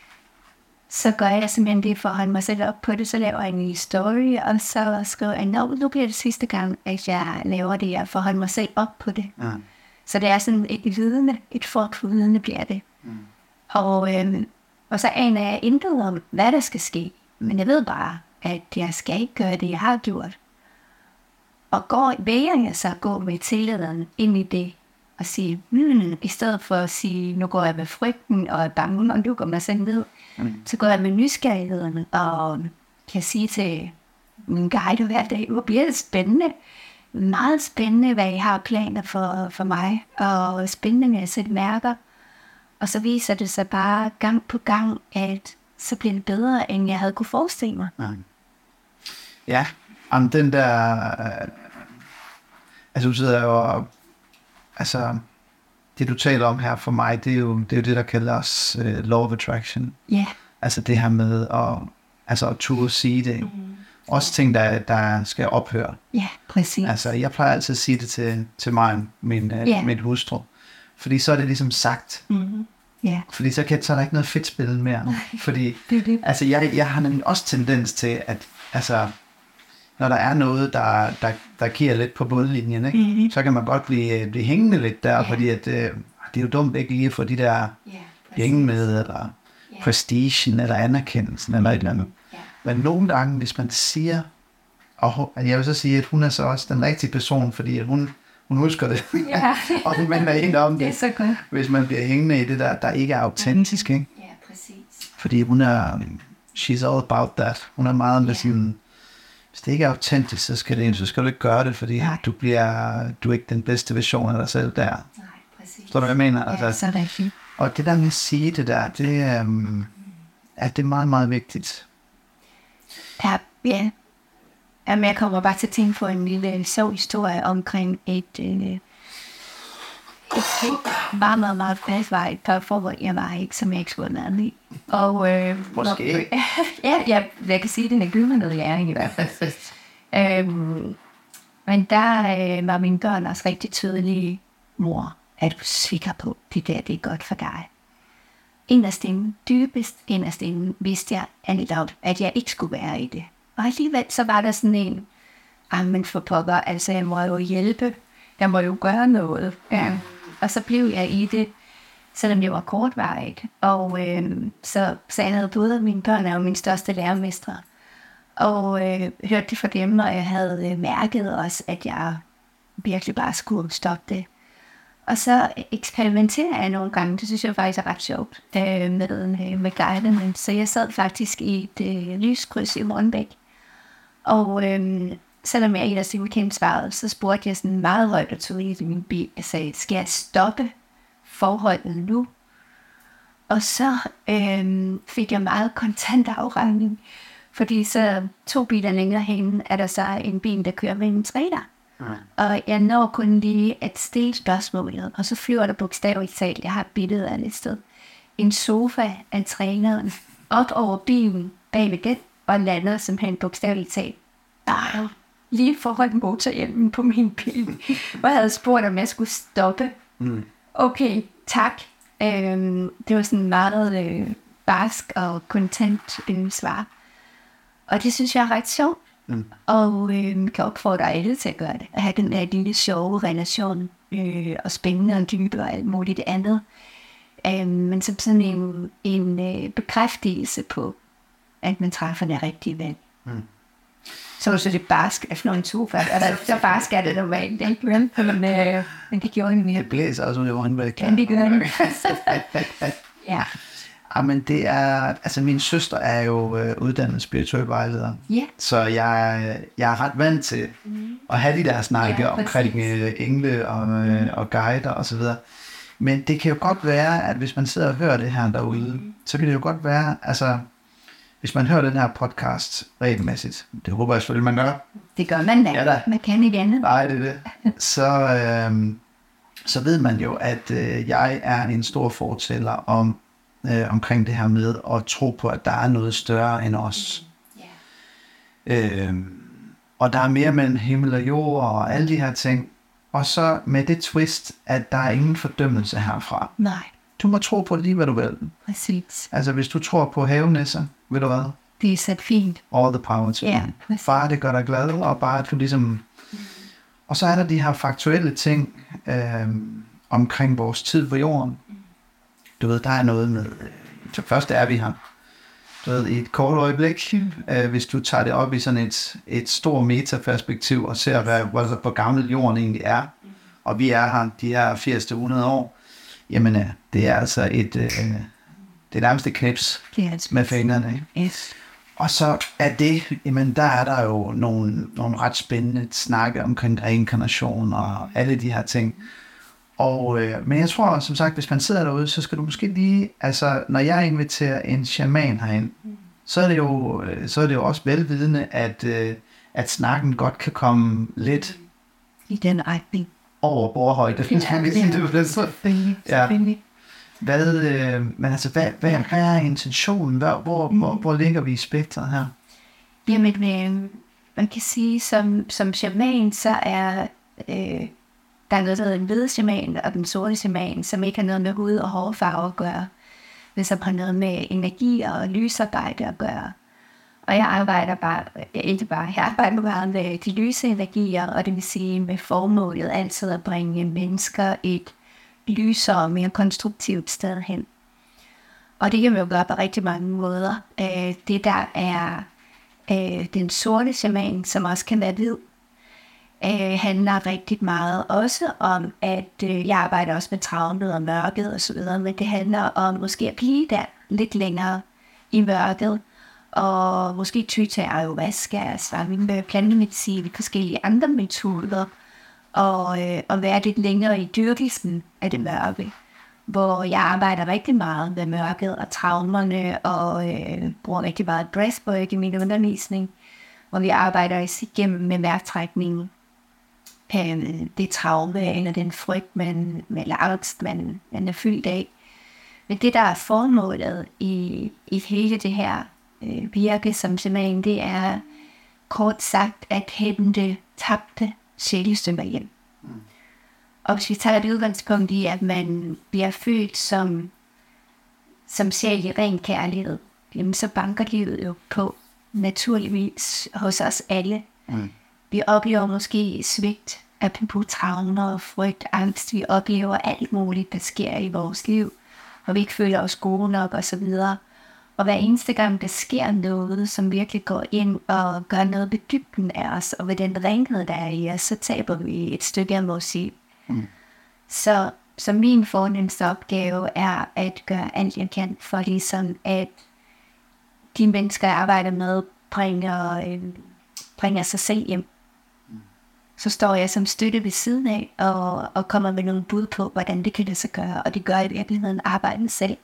så gør jeg simpelthen det for at holde mig selv op på det, så laver jeg en story, og så skriver jeg, nu bliver det sidste gang, at jeg laver det, jeg for at holde mig selv op på det. Mm. Så det er sådan et vidne, et forkvidende bliver det. Mm. Og, øh, og så aner jeg intet om, hvad der skal ske, men jeg ved bare, at jeg skal ikke gøre det, jeg har gjort. Og går, vælger jeg så at gå med tilliden ind i det, og sige, hmm, i stedet for at sige, nu går jeg med frygten, og er bange, og lukker mig selv ned, mm. så går jeg med nysgerrigheden, og kan sige til min guide hver dag, hvor bliver det spændende, meget spændende, hvad I har planer for, for mig, og spændende, hvad jeg selv mærker. Og så viser det sig bare gang på gang, at så bliver det bedre, end jeg havde kunne forestille mig. Ja, ja, om den der... Øh, altså, du sidder jo og... Altså, det du taler om her for mig, det er jo det, er jo det der kaldes uh, law of attraction. Ja. Yeah. Altså det her med at, altså at turde sige det. Mm. Også ting, der, der skal ophøre. Ja, yeah, præcis. Altså, jeg plejer altid at sige det til, til mig, min, yeah. min hustru. Fordi så er det ligesom sagt. Mm-hmm. Yeah. Fordi så, kan, så er der ikke noget fedt spil mere. Nej, fordi det det. Altså, jeg, jeg har nemlig også tendens til, at altså, når der er noget, der, der, der giver lidt på bundlinjen, ikke? Mm-hmm. så kan man godt blive, blive hængende lidt der, yeah. fordi at, øh, det er jo dumt ikke lige at få de der yeah, penge med, eller yeah. prestigen, eller anerkendelsen, eller et eller andet. Yeah. Men nogle gange, hvis man siger, og jeg vil så sige, at hun er så også den rigtige person, fordi at hun, hun husker det, yeah. og hun minder ind om det, det er så godt. Hvis man bliver hængende i det der, der ikke er autentisk, ikke? Ja, yeah, præcis. Fordi hun er, she's all about that. Hun er meget med yeah. sådan, hvis det ikke er autentisk, så skal, det, så skal du ikke gøre det, fordi du bliver, du er ikke den bedste version af dig selv der. Nej, præcis. Så du, hvad jeg mener? Ja, altså, så er det fint. Og det der med at sige det der, det, um, er, det er meget, meget vigtigt. Ja, ja. Jamen, jeg kommer bare til at tænke på en lille så historie omkring et, øh, et meget, meget, meget fastvar, et par forhold, jeg var ikke, som jeg ikke skulle have været i. Og, øh, Måske. Når, ja, jeg, jeg kan sige, at den er gylden læring i hvert fald. øhm, men der øh, var mine børn også rigtig tydelige, mor, at du svikker på, det der, det er godt for dig. Inderst inden, dybest inderst inden, vidste jeg anlagt, at jeg ikke skulle være i det. Og alligevel så var der sådan en, men for pokker, altså jeg må jo hjælpe, jeg må jo gøre noget. Ja. Og så blev jeg i det, selvom det var kortvarigt. Og øh, så sagde jeg, at både mine børn er jo mine største lærermestre. Og øh, hørte det fra dem, når jeg havde øh, mærket også, at jeg virkelig bare skulle stoppe det. Og så eksperimenterer jeg nogle gange, det synes jeg faktisk er ret sjovt, øh, med, øh, med guiderne. Så jeg sad faktisk i et øh, lyskryds i Morgenbæk. Og øh, selvom jeg ellers ikke kendte svaret, så spurgte jeg sådan meget højt og tydeligt i min bil. Jeg sagde, skal jeg stoppe forholdet nu? Og så øh, fik jeg meget kontant afregning. Fordi så to biler længere hen, er der så en bil, der kører med en trailer. Mm. Og jeg når kun lige at stille spørgsmålet, og så flyver der bogstaveligt talt, jeg har et billede af det sted, en sofa af traileren op over bilen bag ved den, og lander simpelthen bogstaveligt talt bare lige foran motorhjelmen på min bil, hvor jeg havde spurgt, om jeg skulle stoppe. Mm. Okay, tak. Øhm, det var sådan meget øh, barsk og kontant øh, svar. Og det synes jeg er ret sjovt. Mm. Og øh, kan opfordre alle til at gøre det. At have den der lille sjove relation, øh, og spændende og dybe og alt muligt andet. Øh, men som sådan en, en øh, bekræftelse på, at man træffer det rigtige valg. Mm. Så så det barsk af sådan en sofa. Så barsk er det normalt, ikke? Men, øh, men det gjorde det mere. Det blæser også, det var en velklar. Ja, det gør det. Ja. Jamen det er, altså min søster er jo øh, uddannet spirituel vejleder, yeah. så jeg, jeg er ret vant til mm. at have de der snakke yeah, omkring øh, engle og, øh, og guider og så videre. Men det kan jo godt være, at hvis man sidder og hører det her derude, mm. så kan det jo godt være, altså hvis man hører den her podcast regelmæssigt, det håber jeg selvfølgelig, man gør. Det gør man da, ja, da. Man kan ikke andet. Nej, det er det. Så, øh, så ved man jo, at øh, jeg er en stor fortæller om Øh, omkring det her med at tro på, at der er noget større end os. Mm. Yeah. Øh, og der er mere mellem himmel og jord og alle de her ting. Og så med det twist, at der er ingen fordømmelse herfra. Nej. Du må tro på lige, hvad du vil. Præcis. Altså hvis du tror på havenisser, ved du hvad? Det er sat fint. All the power to yeah, you. Bare det gør dig glad, og bare at du ligesom... Mm. Og så er der de her faktuelle ting øh, omkring vores tid på jorden. Du ved, der er noget med... Så først er vi her. Du ved, i et kort øjeblik, øh, hvis du tager det op i sådan et, et stort metaperspektiv og ser, hvad, hvor, hvor gammel jorden egentlig er, og vi er her de her firs til hundrede år, jamen øh, det er altså et... Øh, det er nærmest et knips med fingrene. Ikke? Yes. Og så er det, jamen der er der jo nogle, nogle ret spændende snakke omkring reinkarnation og alle de her ting. Og, øh, men jeg tror, som sagt, hvis man sidder derude, så skal du måske lige, altså når jeg inviterer en shaman herind, mm. så er det jo, så er det jo også velvidende, at, øh, at snakken godt kan komme lidt i den retning. Over bordhøjde. Det Ja, ja. Ja. Hvad, øh, men altså, hvad, hvad, hvad er intentionen? Hvor, hvor, mm. hvor, hvor ligger vi i spektret her? Jamen, øh, man kan sige, som, som shaman, så er øh, der er noget, der hedder en hvide shaman, og den sorte shaman, som ikke har noget med hud og hårfarve at gøre, men som har noget med energi og lysarbejde at gøre. Og jeg arbejder bare, ikke bare, jeg arbejder bare med de lyse energier, og det vil sige med formålet altid at bringe mennesker et lysere og mere konstruktivt sted hen. Og det kan man jo gøre på rigtig mange måder. Det der er den sorte shaman, som også kan være hvid, handler rigtig meget også om, at jeg arbejder også med travlet og mørket og så videre, men det handler om måske at blive der lidt længere i mørket, og måske ty til ayahuasca, altså med plantemedicin, forskellige andre metoder, og, øh, og være lidt længere i dyrkelsen af det mørke, hvor jeg arbejder rigtig meget med mørket og traumerne, og øh, bruger rigtig meget breathwork i min undervisning, hvor vi arbejder igennem med vejrtrækningen, øh, det traume eller den frygt, man, eller angst, man, man er fyldt af. Men det, der er formålet i, i hele det her øh, virke som shaman, det er kort sagt at hente tabte sjælestemmer hjem. Mm. Og hvis vi tager et udgangspunkt i, at man bliver født som, som sjæl i ren kærlighed, jamen så banker livet jo på naturligvis hos os alle. Mm. Vi oplever måske svigt af traumer og frygt, angst. Vi oplever alt muligt, der sker i vores liv, og vi ikke føler os gode nok osv. Og hver eneste gang, der sker noget, som virkelig går ind og gør noget ved dybden af os, og ved den renhed, der er i os, så taber vi et stykke af vores liv. Mm. Så, så min fornemmeste opgave er at gøre alt, jeg kan for ligesom, at de mennesker, jeg arbejder med, bringer, øh, bringer sig selv hjem. Mm. Så står jeg som støtte ved siden af, og, og kommer med nogle bud på, hvordan det kan lade sig gøre, og det gør i virkeligheden arbejdet selv.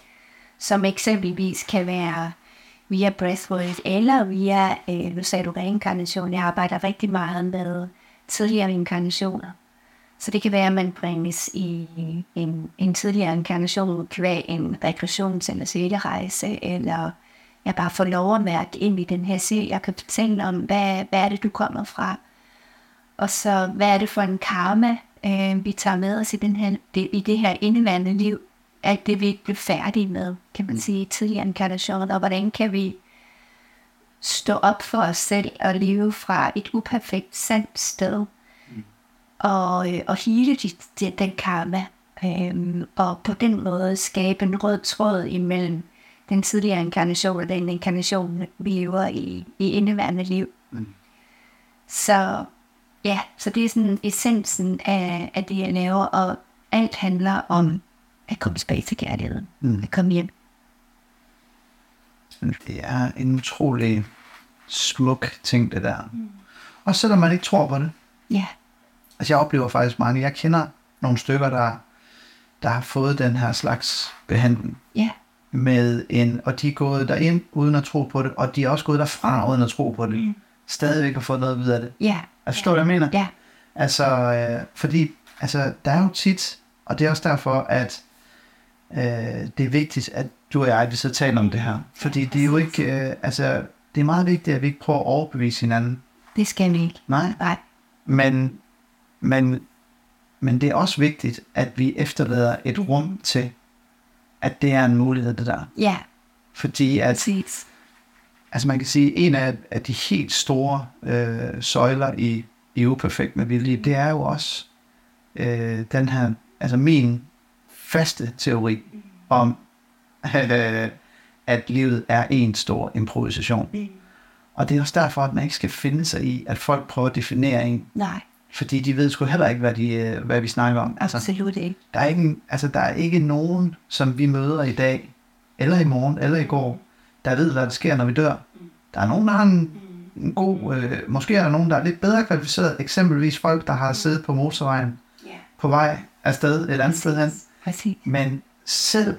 Som eksempelvis kan være via breathwork, eller via, øh, nu sagde du reinkarnation, jeg arbejder rigtig meget med tidligere inkarnationer. Så det kan være, at man bringes i en, en tidligere inkarnation, kan være en regressions- eller sjælerejse, eller jeg bare får lov at mærke ind i den her sjæl. Jeg kan fortælle om, hvad, hvad er det, du kommer fra? Og så, hvad er det for en karma, øh, vi tager med os i, den her, det, i det her indeværende liv? Alt det, vi ikke blev færdige med, kan man sige, tidligere inkarnationer, og hvordan kan vi stå op for os selv og leve fra et uperfekt sandt sted, mm. og, og hele de, de, den karma, øhm, og på den måde skabe en rød tråd imellem den tidligere inkarnation og den inkarnation, vi lever i, i indeværende liv. Mm. Så ja, så det er sådan essensen af, af det, jeg laver, og alt handler om at komme tilbage til kærligheden, mm. at komme hjem. Det er en utrolig smuk ting, det der. Mm. Og selvom man ikke tror på det. Ja. Yeah. Altså jeg oplever faktisk mange, jeg kender nogle stykker, der, der har fået den her slags behandling. Ja. Yeah. Med en, og de er gået derind uden at tro på det, og de er også gået derfra uden at tro på det. Mm. Stadigvæk har fået noget videre af det. Ja. Yeah. Altså forstår du, hvad jeg mener? Ja. Yeah. Altså, øh, fordi altså, der er jo tit, og det er også derfor, at øh, det er vigtigt, at du og jeg, vi så taler om det her. Fordi det er jo ikke, øh, altså, det er meget vigtigt, at vi ikke prøver at overbevise hinanden. Det skal vi ikke. Nej. Nej. Men, men, men det er også vigtigt, at vi efterlader et rum til, at det er en mulighed, det der. Ja. Fordi at, præcis. Altså man kan sige, en af, af de helt store øh, søjler i, i Uperfekt med Vilje, det er jo også øh, den her, altså min faste teori om, øh, at livet er en stor improvisation. Mm. Og det er også derfor, at man ikke skal finde sig i, at folk prøver at definere en. Nej. Fordi de ved sgu heller ikke, hvad, de, hvad vi snakker om. Altså, absolut ikke. Der er ikke, altså, der er ikke nogen, som vi møder i dag, eller i morgen, eller i går, der ved, hvad der sker, når vi dør. Der er nogen, der har en, en god, øh, måske er der nogen, der er lidt bedre kvalificeret, eksempelvis folk, der har siddet på motorvejen, yeah. på vej afsted et andet sted hen. Præcis. Men selv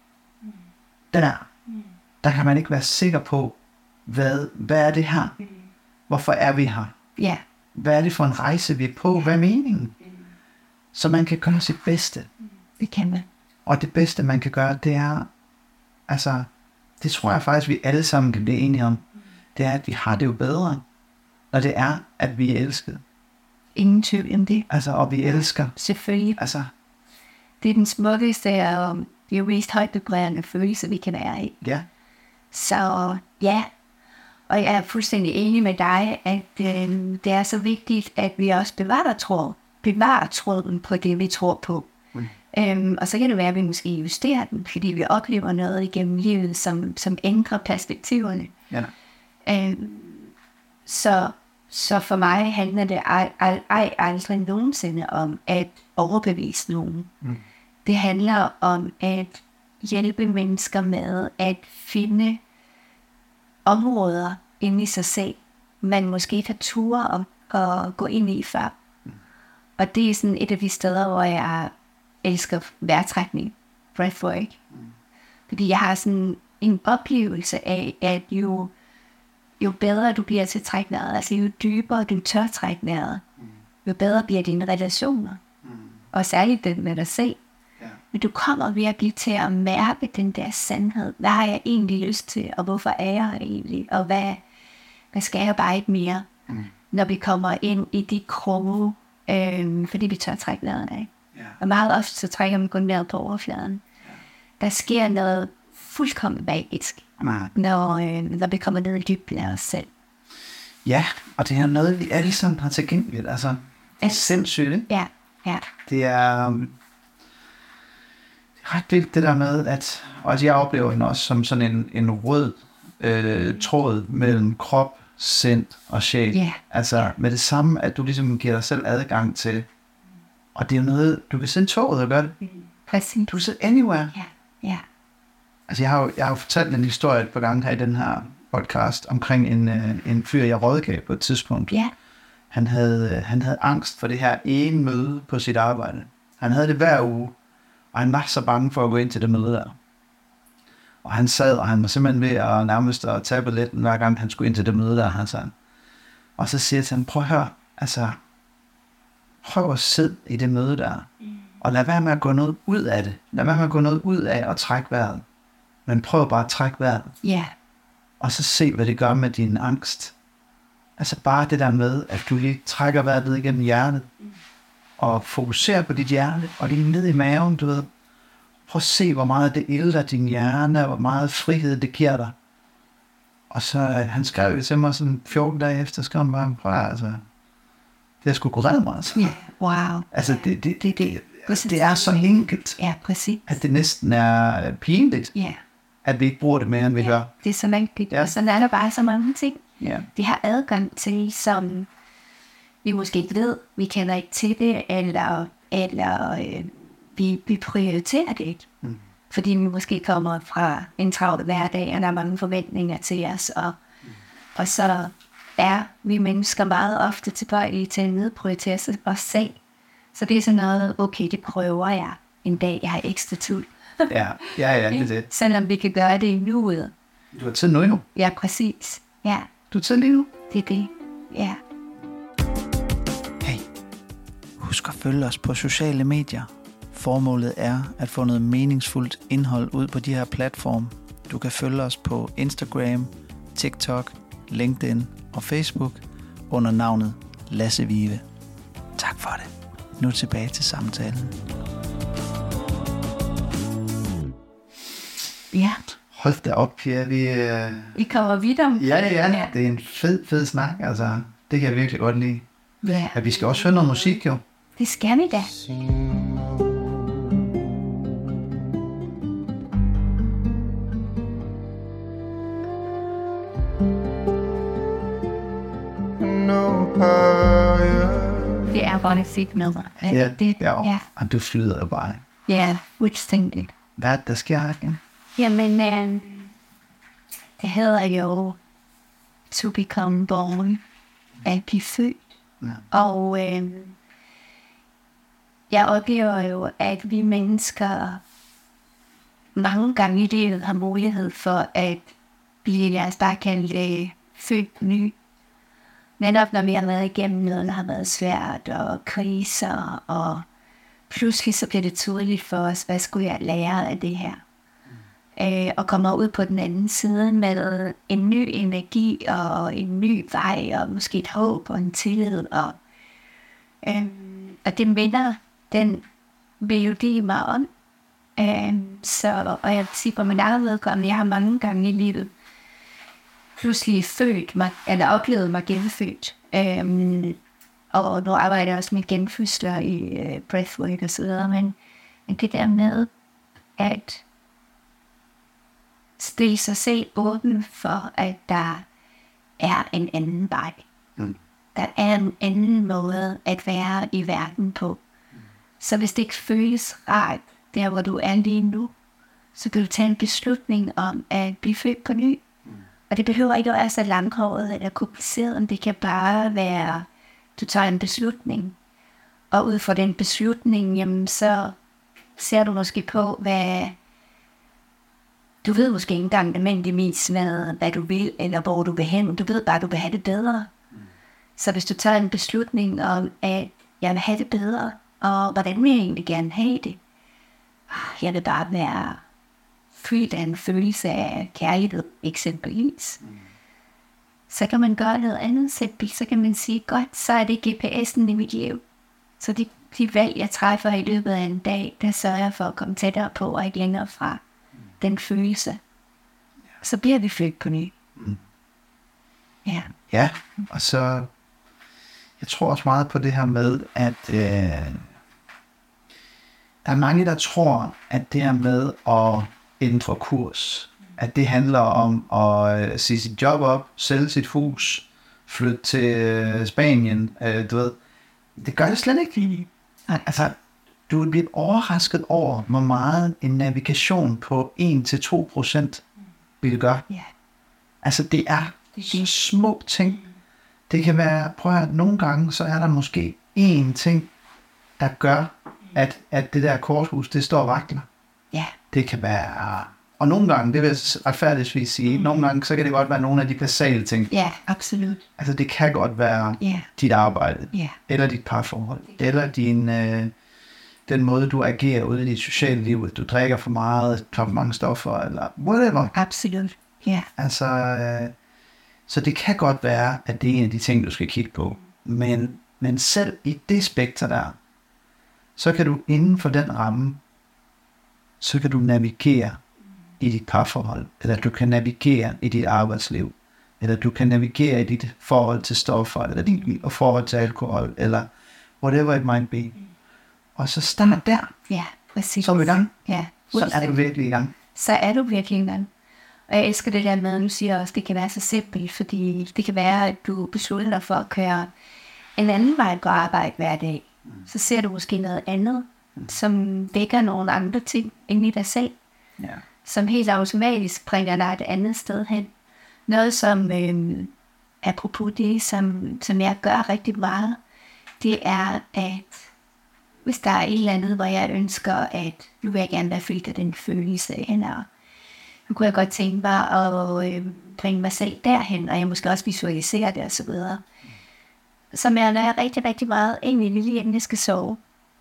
der, der kan man ikke være sikker på, hvad, hvad er det her? Hvorfor er vi her? Ja. Hvad er det for en rejse, vi er på? Hvad er meningen? Så man kan gøre sit bedste. Det kan man. Og det bedste, man kan gøre, det er, altså, det tror jeg faktisk, vi alle sammen kan blive enige om, det er, at vi har det jo bedre, når det er, at vi er elsket. Ingen tvivl om det. Altså, og vi elsker. Selvfølgelig. Altså, Det er den smukkeste og det er jo mest højdebrærende følelse, vi kan være i. ja. Så ja, og jeg er fuldstændig enig med dig, at øh, det er så vigtigt, at vi også bevarer tråden. Bevarer tråden på det, vi tror på. Mm. Øhm, og så kan det være, at vi måske justerer den, fordi vi oplever noget igennem livet, som, som ændrer perspektiverne. Ja. Øhm, så, så for mig handler det ej, ej, ej aldrig nogensinde om at overbevise nogen. Mm. Det handler om at hjælpe mennesker med at finde områder inde i sig selv, man måske kan ture om at gå ind i før. Mm. Og det er sådan et af de steder, hvor jeg elsker vejrtrækning, breathwork. Mm. Fordi jeg har sådan en oplevelse af, at jo, jo bedre du bliver til trækvejret, altså jo dybere du tør trækvejret, mm. jo bedre bliver dine relationer. Mm. Og særligt den med dig selv. Yeah. Men du kommer virkelig til at mærke den der sandhed. Hvad har jeg egentlig lyst til, og hvorfor er jeg her egentlig, og hvad, hvad skal jeg bare ikke mere, mm. når vi kommer ind i de kroge, øh, fordi vi tør trække vejret af. Yeah. Og meget ofte så trækker man kun ned på overfladen. Yeah. Der sker noget fuldkommen magisk, mm. når, øh, når vi kommer ned i dybden af os selv. Ja, og det er noget, vi alle sammen har tilgængeligt. Altså, det er sindssygt, ikke? Ja, ja. Det er, um, det er ret vildt det der med, at og jeg oplever den også som sådan en, en rød øh, tråd mellem krop, sind og sjæl. Yeah. Altså med det samme, at du ligesom giver dig selv adgang til. Og det er jo noget, du kan sende toget og gøre det. Præcis. Du kan sidde anywhere. Ja, ja. Altså jeg har jo, jeg har jo fortalt en historie et par gange her i den her podcast omkring en, øh, en fyr, jeg rådgav på et tidspunkt. Ja. Han havde, han havde angst for det her ene møde på sit arbejde. Han havde det hver uge, og han var så bange for at gå ind til det møde der. Og han sad, og han var simpelthen ved at nærmest at tage billetten, hver gang han skulle ind til det møde der, han sagde. Og så siger jeg til ham, prøv at høre, altså, prøv at sidde i det møde der, og lad være med at gå noget ud af det. Lad være med at gå noget ud af at trække vejret. Men prøv bare at trække vejret. Ja. Og så se, hvad det gør med din angst. Altså bare det der med, at du lige trækker vejret ned igennem hjertet, og fokuserer på dit hjerte, og lige ned i maven, du ved. Prøv at se, hvor meget det ilter din hjerne, og hvor meget frihed det giver dig. Og så, han skrev til mig sådan fjorten dage efter, skrev han bare, prøv at, altså, det er sgu godt reddet mig, altså. Ja, wow. Altså, det, det, Det, det, det, det er så enkelt, ja, præcis. at det næsten er pinligt, Ja. at vi ikke bruger det mere, end vi Ja, gør. det er så mærkeligt. Ja. Og sådan er der bare så mange ting, Ja. vi har adgang til, som vi måske ikke ved, vi kender ikke til det, eller, eller øh, vi, vi prioriterer det ikke. Mm. Fordi vi måske kommer fra en travl hverdag, og der er mange forventninger til os, og, mm. og så er vi mennesker meget ofte tilbøjelige til at nedprioritere os selv. Så det er sådan noget, okay, det prøver jeg en dag, jeg har ekstra tid. Ja, ja, ja, det er det. Selvom vi kan gøre det i nuet. Du har tid nu jo. Ja, præcis. Ja, Du har tid lige nu. det er det. Ja. Hey, husk at følge os på sociale medier. Formålet er at få noget meningsfuldt indhold ud på de her platforme. Du kan følge os på Instagram, TikTok, LinkedIn og Facebook under navnet Lasse Vive. Tak for det. Nu tilbage til samtalen. Ja, Hold da op, Pia. Vi, øh... vi kommer videre. ja, ja, ja, det er en fed, fed snak. Altså, det kan jeg virkelig godt lide. Ja, Ja, vi skal også høre noget musik, jo. det skal vi da. Det er bare et fedt med mig. Ja, det, ja, ja. og du flyder jo bare. Ja, fuldstændig. Hvad er det, der sker her igen? Jamen, øh, det hedder jo to become born, at blive født. Ja. Og øh, jeg oplever jo, at vi mennesker mange gange i livet har mulighed for at blive, lad os bare kalde det, født ny. Netop når vi har været igennem noget, der har været svært, og kriser, og pludselig så bliver det tydeligt for os, hvad skulle jeg lære af det her? Øh, og kommer ud på den anden side med en ny energi, og en ny vej, og måske et håb, og en tillid. Og, øh, og det minder den melodi mig om. Øh, så, og jeg vil sige, for min eget vedkommende, jeg har mange gange i livet pludselig født mig, eller oplevet mig genfødt. Øhm, og nu arbejder jeg også med genfødsler i øh, breathwork og så videre, men, men det der med at stille sig selv åben for, at der er en anden vej. Mm. Der er en anden måde at være i verden på. Mm. Så hvis det ikke føles rart, der hvor du er lige nu, så kan du tage en beslutning om at blive født på ny. Og det behøver ikke at være så langhåret eller kompliceret, det kan bare være, du tager en beslutning. Og ud fra den beslutning, jamen, så ser du måske på, hvad du ved måske ikke engang nødvendigvis, hvad, hvad du vil, eller hvor du vil hen. Du ved bare, at du vil have det bedre. Mm. Så hvis du tager en beslutning om, at jeg vil have det bedre, og hvordan vil jeg egentlig gerne have det? Jeg vil bare være fyldt af en følelse af kærlighed, eksempelvis. Mm. Så kan man gøre noget andet, så kan man sige, godt, så er det G P S'en i mit liv. Så de, de valg, jeg træffer i løbet af en dag, der sørger jeg for at komme tættere på, og ikke længere fra mm. den følelse. Så bliver vi flyttet på ny. Mm. Ja. Ja, og så, jeg tror også meget på det her med, at øh, der er mange, der tror, at det her med at ændre kurs, at det handler om at sige sit job op, sælge sit hus, flytte til Spanien, øh, du ved. Det gør det slet ikke. Altså, du vil blive overrasket over, hvor meget en navigation på en til to procent vil gøre. Yeah. Altså, det er så små ting. Det kan være, prøv at nogle gange, så er der måske én ting, der gør, at, at det der korthus, det står og vakler. Ja. Yeah. Det kan være, og nogle gange, det vil jeg retfærdigvis sige, nogle gange, så kan det godt være nogle af de basale ting. Ja, absolut. Altså, det kan godt være yeah. dit arbejde, yeah. eller dit parforhold, eller din, øh, den måde, du agerer ude i dit sociale liv, at du drikker for meget, tager for mange stoffer, eller whatever. Absolut, ja. Yeah. Altså, øh, så det kan godt være, at det er en af de ting, du skal kigge på. Men, men selv i det spekter der, så kan du inden for den ramme, så kan du navigere i dit parforhold, eller du kan navigere i dit arbejdsliv, eller du kan navigere i dit forhold til stoffer, eller dit forhold til alkohol, eller whatever it might be. Og så start der. Ja, præcis. Så er vi i gang. Ja, så er du virkelig i gang. Så er du virkelig i gang. Og jeg elsker det der med, at du siger også, at det kan være så simpelt, fordi det kan være, at du beslutter dig for at køre en anden vej at gå arbejde hver dag. Mm. Så ser du måske noget andet, mm. som vækker nogle andre ting ind i dig selv, ja. som helt automatisk bringer dig et andet sted hen. Noget som, øh, apropos det, som, som jeg gør rigtig meget, det er, at hvis der er et eller andet, hvor jeg ønsker, at nu vil jeg gerne være fyldt af den følelse, eller nu kunne jeg godt tænke mig at øh, bringe mig selv derhen, og jeg måske også visualisere det og så videre. Så jeg lader rigtig, rigtig meget egentlig lige inden jeg skal sove.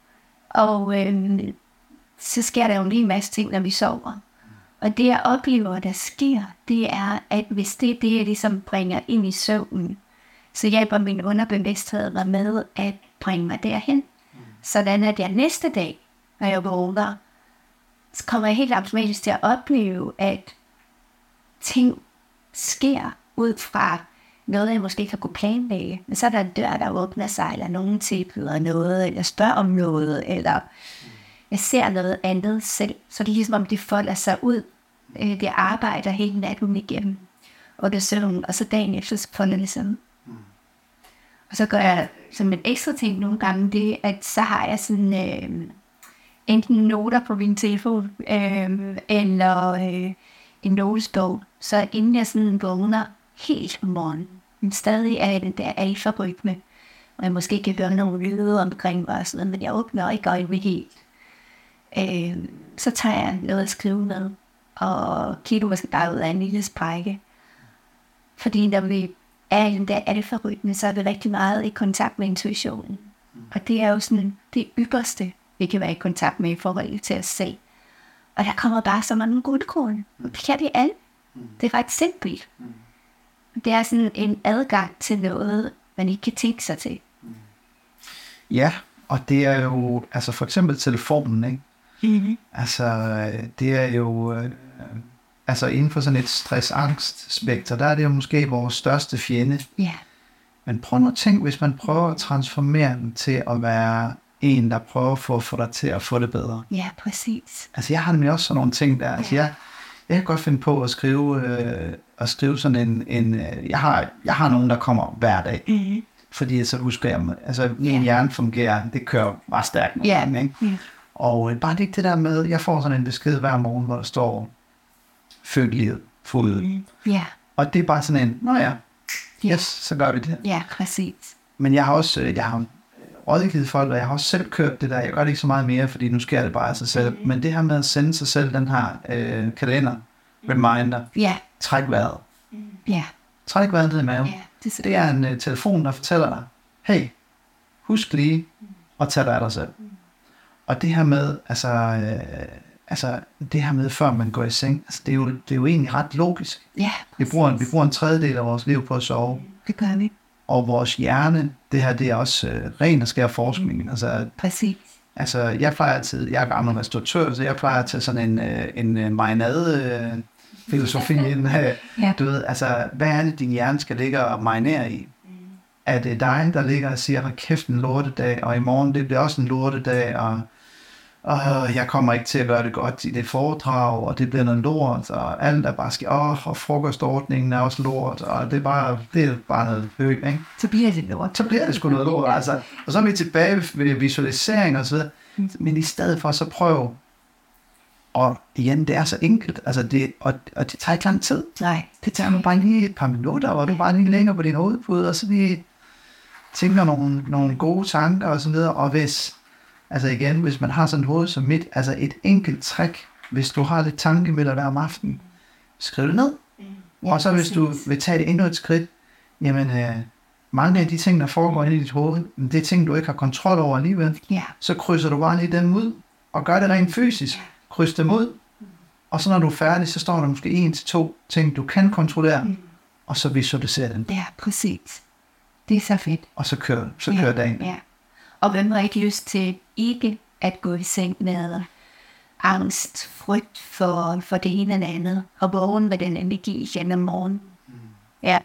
Og øh, så sker der jo lige en masse ting, når vi sover. Og det jeg oplever, der sker, det er, at hvis det er det, jeg ligesom bringer ind i søvnen, så hjælper min underbevidsthed mig med at bringe mig derhen. Sådan at jeg næste dag, når jeg vågner, så kommer jeg helt automatisk til at opleve, at ting sker ud fra noget, jeg måske ikke har kunnet planlægge. Men så er der en dør, der åbner sig, eller nogen tilbyder noget, eller spørger om noget, eller jeg ser noget andet selv. Så det er ligesom, om det folder sig ud. Det arbejder hele natten igennem, og det søvn, og så dagen efter, så folder det sådan. Og så gør jeg som en ekstra ting nogle gange det, at så har jeg sådan øh, enten noter på min telefon, øh, eller øh, en notesbog. Så inden jeg sådan vågner helt om morgenen, men stadig er den der alfa-rytme, og jeg måske kan høre nogle lyde omkring mig, og sådan noget, men jeg åbner ikke øjnene helt. Øh, så tager jeg noget at skrive med, og kigger måske bare ud af en lille sprække. Fordi når vi er i den der alfa-rytme, så er vi rigtig meget i kontakt med intuitionen. Og det er jo sådan det ypperste, vi kan være i kontakt med i forhold til at se. Og der kommer bare så mange guldkorn. Det kan vi alle. Det er ret simpelt. Det er sådan en adgang til noget, man ikke kan tænke sig til. Ja, og det er jo, altså for eksempel telefonen, ikke? Mm-hmm. Altså, det er jo, øh, altså inden for sådan et stress-angst-spekter, der er det jo måske vores største fjende. Ja. Yeah. Men prøv nu at tænke, hvis man prøver at transformere den til at være en, der prøver for at få dig til at få det bedre. Ja, præcis. Altså, jeg har nemlig også sådan nogle ting der. Altså, jeg, jeg kan godt finde på at skrive, øh, at skrive sådan en, en jeg, har, jeg har nogen, der kommer hver dag. Mm-hmm. Fordi så husker jeg, altså min Ja. hjerne fungerer, det kører meget stærkt. Ja. Gange, ikke? Ja. Og øh, bare det ikke det der med, jeg får sådan en besked hver morgen, hvor der står, følg livet, fod. Mm. Ja. Og det er bare sådan en, nå ja, Ja. yes, så gør vi det. Ja, præcis. Men jeg har også, øh, jeg har rådgivet folk, og jeg har også selv kørt det der, jeg gør det ikke så meget mere, fordi nu sker det bare af sig selv. Men det her med at sende sig selv den her øh, kalender, reminder, Ja. træk vejret. Ja. Træk vejret ned i maven. Ja. Det er så Det er en uh, telefon, der fortæller dig, hey, husk lige at tage dig af dig selv. Og det her med, altså, øh, altså det her med, før man går i seng, altså, det, er jo, det er jo egentlig ret logisk. Ja. Vi bruger, en, vi bruger en tredjedel af vores liv på at sove, Det gør vi. og vores hjerne, det her, det er også øh, ren og skær forskning. Altså, Præcis. altså, jeg plejer altid, jeg er gammel restauratør, så jeg plejer at tage sådan en, øh, en øh, marinade øh, filosofi ind. Øh, Ja. du ved, altså, hvad er det, din hjerne skal ligge og marinere i? Er det dig, der ligger og siger, at kæft en lortedag, og i morgen det bliver også en lortedag, og, og jeg kommer ikke til at gøre det godt i det foredrag, og det bliver noget lort, og alt er bare sker, åh, og frokostordningen er også lort, og det er bare, det er bare noget højt, ikke? Så bliver det lort. Så bliver det sgu noget lort, altså. Og så er vi tilbage ved visualisering og så videre. Men i stedet for, så prøv, og igen, det er så enkelt, altså det, og, og det tager ikke lang tid. Nej. Det tager man bare lige et par minutter, hvor du bare lige længer på din hovedpude, og så lige tænker nogle, nogle gode tanker og så videre. Og hvis, altså igen, hvis man har sådan et hoved som mit, altså et enkelt trick, hvis du har lidt tankemidler hver om aftenen, skriv det ned. Ja, Og så hvis du præcis. vil tage det endnu et skridt, jamen øh, mange af de ting, der foregår inde i dit hoved, det er ting, du ikke har kontrol over alligevel. Ja. Så krydser du bare lige dem ud, og gør det rent fysisk. Kryds dem ud, og så når du er færdig, så står der måske en til to ting, du kan kontrollere, Mm. og så visualiserer dem, Ja, præcis. Det er så fedt. og så kører, så Ja, kører dagen. Ja. Og hvem har ikke lyst til ikke at gå i seng med angst, frygt for, for det ene eller andet, og vågen med den energi igen om morgenen. Mm. Ja.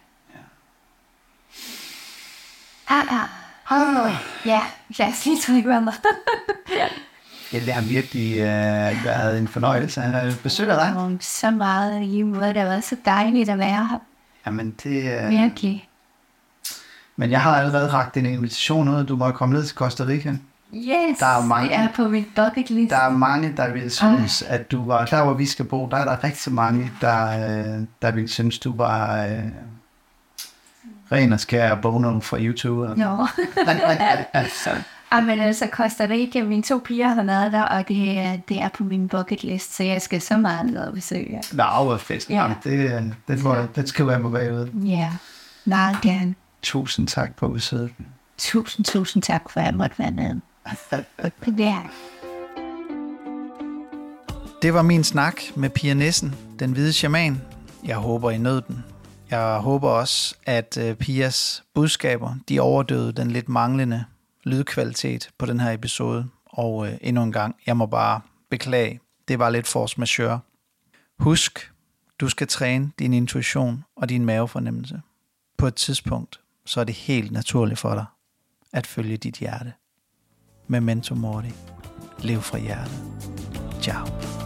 Ah, ah. Ah, Ja, lad os lige trykke mig. ja, det har virkelig øh, været en fornøjelse at besøge dig. Og så meget i måde, det har været så dejligt at være her. Jamen, det, øh, Virkelig. men jeg har allerede rakt en invitation ud, du må komme ned til Costa Rica. Yes, Der er mange- det er på min bucket list. Der er mange, der vil synes, at du var klar, hvor vi skal bo. Der er der rigtig mange, der, øh, der vil synes, du var øh, ren og skær bono fra YouTube. Nå. altså. Ah, men altså Costa Rica, mine to piger har været der, og det er, det er på min bucket list, så jeg skal så meget ned og besøge. Nå, hvor fedt. Ja. Ja. Det, øh, det, må, det skal være på bagud. Ja, meget gerne. Tusind tak på besøget. Tusind, tusind tak for, at jeg måtte være med. Ja. Det var min snak med Pia Nissen, den hvide shaman. Jeg håber, I nød den. Jeg håber også, at uh, Pias budskaber, de overdøde den lidt manglende lydkvalitet på den her episode. Og uh, endnu en gang, jeg må bare beklage, det var lidt force majeure. Husk, du skal træne din intuition og din mavefornemmelse. På et tidspunkt, så er det helt naturligt for dig at følge dit hjerte. Memento mori. Lev fra hjertet. Ciao.